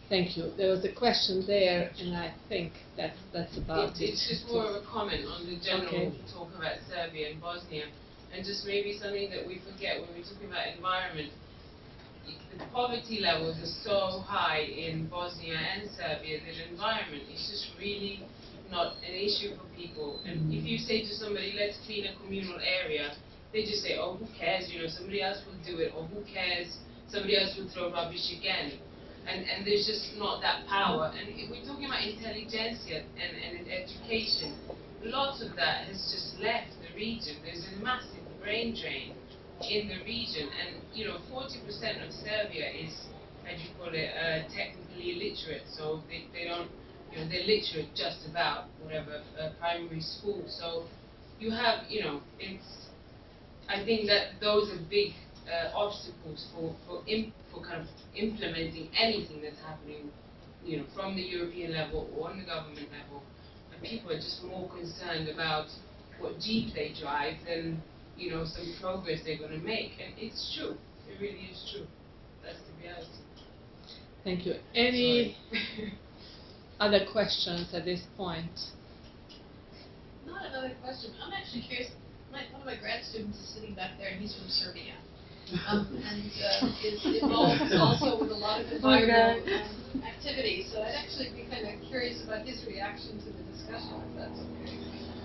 Thank you. There was a question there, and I think that's that's about it. it. It's just more of a comment on the general Okay. talk about Serbia and Bosnia, and just maybe something that we forget when we're talking about environment. The poverty levels are so high in Bosnia and Serbia that environment is just really not an issue for people. And if you say to somebody, let's clean a communal area, they just say, oh, who cares, you know, somebody else will do it, or who cares, somebody else will throw rubbish again. And, and there's just not that power. And if we're talking about intelligentsia and, and education, lots of that has just left the region. There's a massive brain drain in the region, and you know, forty percent of Serbia is, how do you call it, uh, technically illiterate, so they, they don't, you know, they're literate just about whatever uh, primary school. So you have, you know, it's, I think that those are big uh, obstacles for for, imp for kind of implementing anything that's happening, you know, from the European level or on the government level. And people are just more concerned about what Jeep they drive than, you know, some progress they're going to make. And it's true. It really is true. That's the reality. Thank you. Any other questions at this point? Not another question. I'm actually curious. My, one of my grad students is sitting back there, and he's from Serbia, um, and uh, is involved also with a lot of environmental um, activities. So I'd actually be kind of curious about his reaction to the discussion, if that's okay.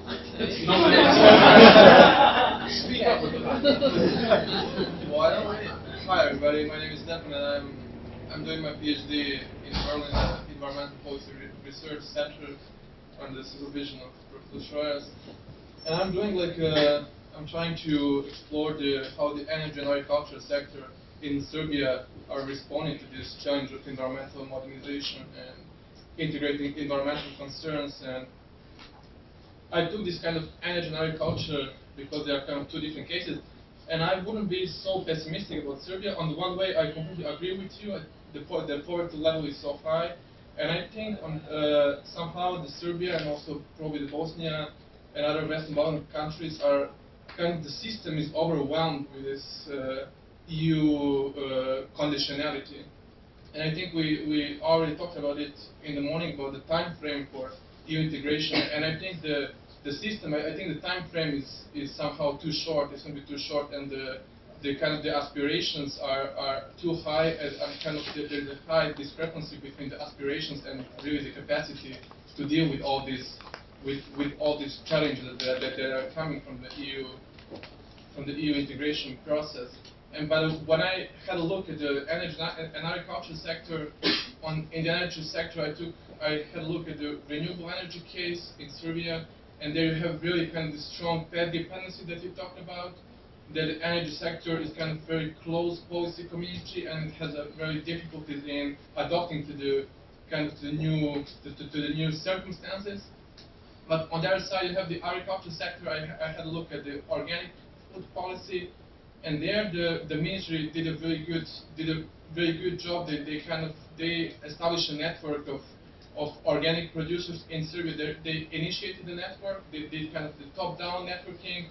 Speak up with Well, I don't really. Hi everybody, my name is Stefan, and I'm I'm doing my PhD in Berlin at the Environmental Policy Re Research Center under the supervision of Professor Schreiers. And I'm doing like uh, I'm trying to explore the how the energy and agriculture sector in Serbia are responding to this challenge of environmental modernization and integrating environmental concerns. And I took this kind of energy and agriculture because they are kind of two different cases. And I wouldn't be so pessimistic about Serbia. On the one way, I completely agree with you. The, po the poverty level is so high. And I think on, uh, somehow the Serbia and also probably the Bosnia and other Western Balkan countries are kind of, the system is overwhelmed with this uh, E U uh, conditionality. And I think we, we already talked about it in the morning about the time frame for E U integration. And I think the the system, I, I think the time frame is, is somehow too short. It's going to be too short, and the the kind of the aspirations are, are too high, and, and kind of the, there's a high discrepancy between the aspirations and really the capacity to deal with all these with with all these challenges that, that, that are coming from the E U from the E U integration process. And but when I had a look at the energy and agriculture sector, on in the energy sector, I took I had a look at the renewable energy case in Serbia. And there you have really kind of the strong path dependency that you talked about. That the energy sector is kind of very close policy community, and it has a very difficulties in adapting to the kind of the new to, to, to the new circumstances. But on the other side, you have the agriculture sector. I, I had a look at the organic food policy, and there the the ministry did a very good did a very good job. They they kind of they established a network of of organic producers in Serbia. They, they initiated the network, they did kind of the top-down networking,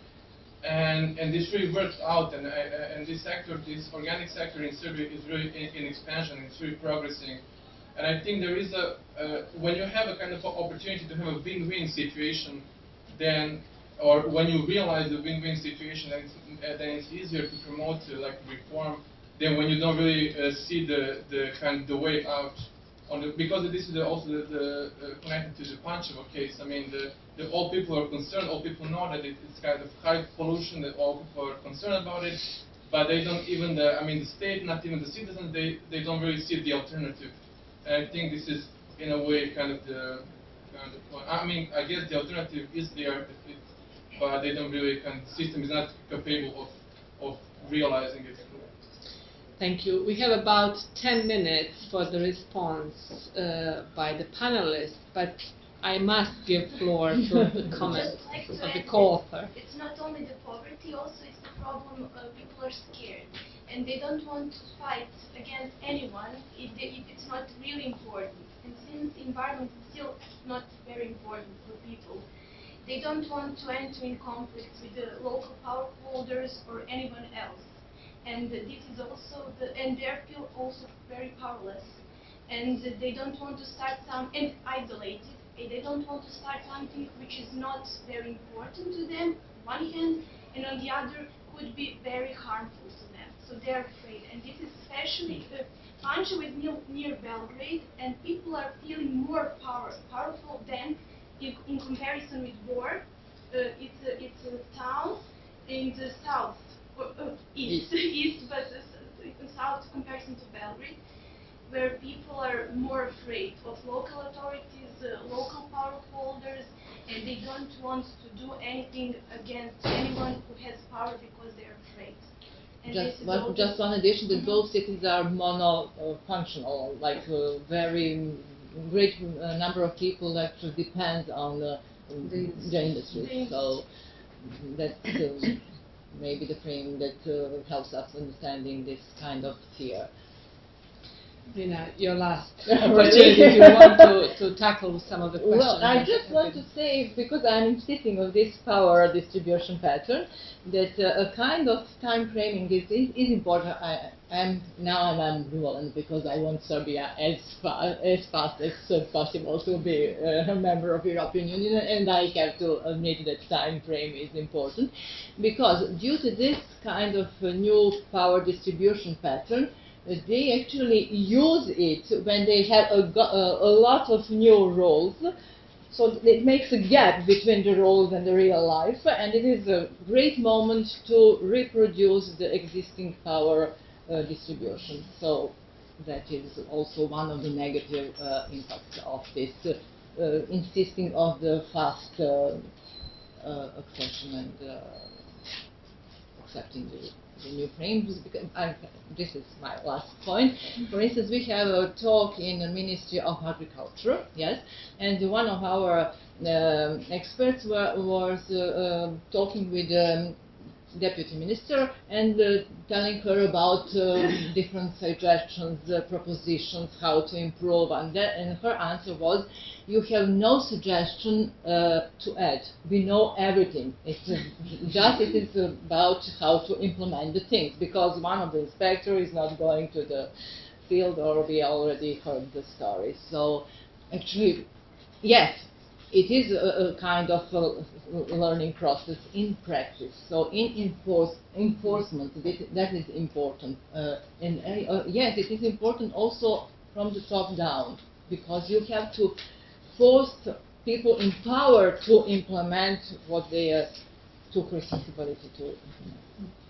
and and this really worked out. And uh, and this sector, this organic sector in Serbia, is really in, in expansion. It's really progressing. And I think there is a uh, when you have a kind of opportunity to have a win-win situation, then or when you realize the win-win situation, then it's, uh, then it's easier to promote uh, like reform than when you don't really uh, see the the kind of the way out. On the, because this is the, also the, the uh, connected to the Pančevo case. I mean, the, the all people are concerned. All people know that it, it's kind of high pollution. That all people are concerned about it, but they don't even the. I mean, the state, not even the citizens. They they don't really see the alternative. And I think this is in a way kind of the kind of point. I mean, I guess the alternative is there, but they don't really kind of, the system is not capable of of realizing it. Thank you. We have about ten minutes for the response uh, by the panelists, but I must give floor to the comments like to of the add co-author. It's not only the poverty, also it's the problem uh, people are scared. And they don't want to fight against anyone if, they, if it's not really important. And since environment is still not very important for people, they don't want to enter in conflict with the local power holders or anyone else. And this is also the, and they feel also very powerless and they don't want to start some, and isolated, and they don't want to start something which is not very important to them, on one hand, and on the other could be very harmful to them. So they're afraid, and this is especially, uh, Pančevo is near, near Belgrade, and people are feeling more power, powerful than in, in comparison with Bor. Uh, it's, a, it's a town in the south, uh, uh, east, east, but uh, in south in comparison to Belgrade, where people are more afraid of local authorities, uh, local power holders, and they don't want to do anything against anyone who has power because they're afraid. And Just one, just one addition, that mm-hmm. both cities are mono-functional, uh, like a very great uh, number of people actually depend on uh, the, the industry. So that's uh, maybe the frame that uh, helps us understanding this kind of fear. Lina, your last opportunity if you want to, to tackle some of the questions. Well, I just want to say, because I'm insisting on this power distribution pattern, that uh, a kind of time framing is, is, is important. I am now I'm ambivalent because I want Serbia as, fa as fast as possible to be uh, a member of European Union, and I have to admit that time frame is important, because due to this kind of uh, new power distribution pattern, they actually use it when they have a, a, a lot of new roles, so it makes a gap between the roles and the real life, and it is a great moment to reproduce the existing power uh, distribution. So that is also one of the negative uh, impacts of this uh, uh, insisting of the fast uh, uh, accession and uh, accepting the the new frames. Because I, this is my last point. For instance, we have a talk in the Ministry of Agriculture, yes, and one of our um, experts were, was uh, uh, talking with the um, deputy minister and uh, telling her about uh, different suggestions, uh, propositions, how to improve, and, that, and her answer was, you have no suggestion uh, to add. We know everything. It's uh, just it is about how to implement the things, because one of the inspectors is not going to the field, or we already heard the story. So actually, yes, it is a, a kind of a learning process in practice. So in enforce, enforcement, that is important. Uh, and uh, yes, it is important also from the top down, because you have to force people in power to implement what they uh, took responsibility to implement.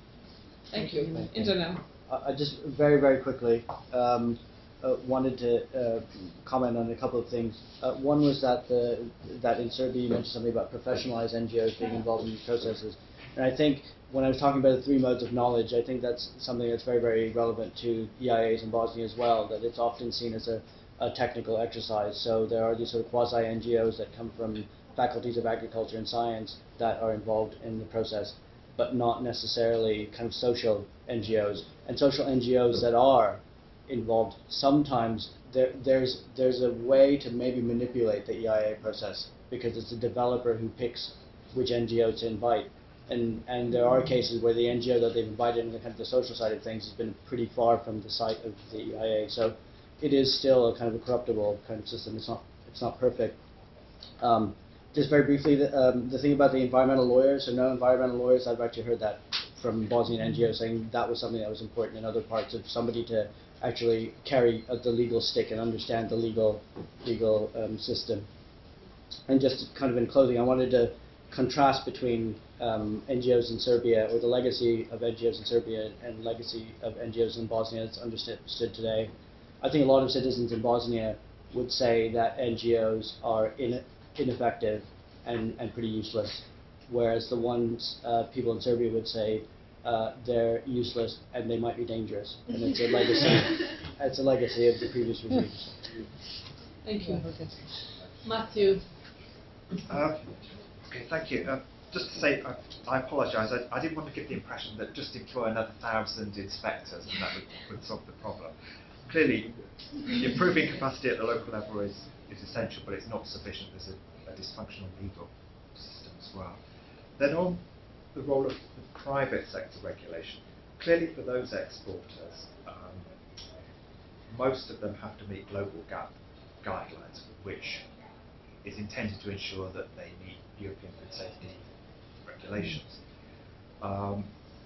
Thank you. Internal. I just very, very quickly um, uh, wanted to uh, comment on a couple of things. Uh, one was that the, that in Serbia you mentioned something about professionalized N G Os being involved in these processes. And I think when I was talking about the three modes of knowledge, I think that's something that's very, very relevant to E I As in Bosnia as well, that it's often seen as a a technical exercise. So there are these sort of quasi-N G Os that come from faculties of agriculture and science that are involved in the process, but not necessarily kind of social N G Os. And social N G Os that are involved, sometimes there, there's, there's a way to maybe manipulate the E I A process, because it's the developer who picks which N G O to invite. And, and there are cases where the N G O that they've invited in the kind of the social side of things has been pretty far from the site of the E I A. So it is still a kind of a corruptible kind of system. It's not, it's not perfect. Um, just very briefly, the, um, the thing about the environmental lawyers, so no environmental lawyers, I've actually heard that from Bosnian N G Os saying that was something that was important in other parts, of somebody to actually carry uh, the legal stick and understand the legal, legal um, system. And just kind of in closing, I wanted to contrast between um, N G Os in Serbia, or the legacy of N G Os in Serbia and legacy of N G Os in Bosnia that's understood today. I think a lot of citizens in Bosnia would say that N G Os are in, ineffective and, and pretty useless, whereas the ones uh, people in Serbia would say uh, they're useless and they might be dangerous. And it's a legacy. It's a legacy of the previous regimes. Thank you. Matthew. Uh, okay, thank you. Uh, just to say, uh, I apologise. I, I didn't want to give the impression that just employ another thousand inspectors and that would, would solve the problem. Clearly, improving capacity at the local level is, is essential, but it's not sufficient. There's a, a dysfunctional legal system as well. Then on the role of the private sector regulation, clearly for those exporters, um, most of them have to meet global gap guidelines, which is intended to ensure that they meet European food safety regulations. Um,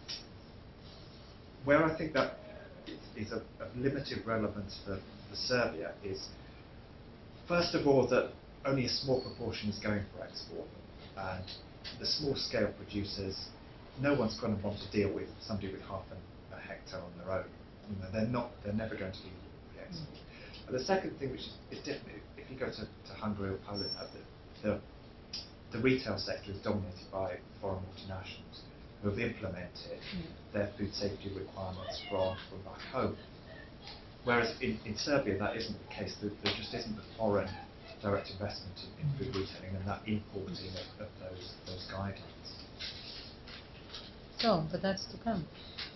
where I think that is of, of limited relevance for, for Serbia is, first of all, that only a small proportion is going for export, and the small scale producers, no one's going to want to deal with somebody with half an, a hectare on their own. You know, they're not, they're never going to be export. Mm. And the second thing, which is, is different, if you go to, to Hungary or Poland, the, the, the retail sector is dominated by foreign multinationals who have implemented mm. their food safety requirements from, from back home. Whereas in, in Serbia, that isn't the case. There, there just isn't the foreign direct investment in, in food retailing and that importing of, of those, those guidelines. So, but that's to come.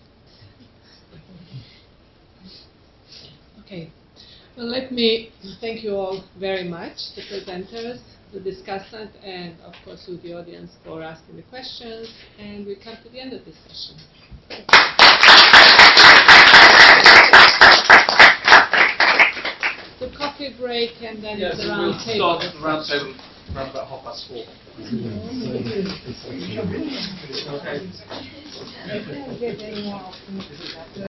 Okay. Well, let me thank you all very much, the presenters, the discussant, and of course you, the audience, for asking the questions. And we come to the end of this session. The coffee break, and then yes, the round we'll table. start the round table around about half past four. Okay.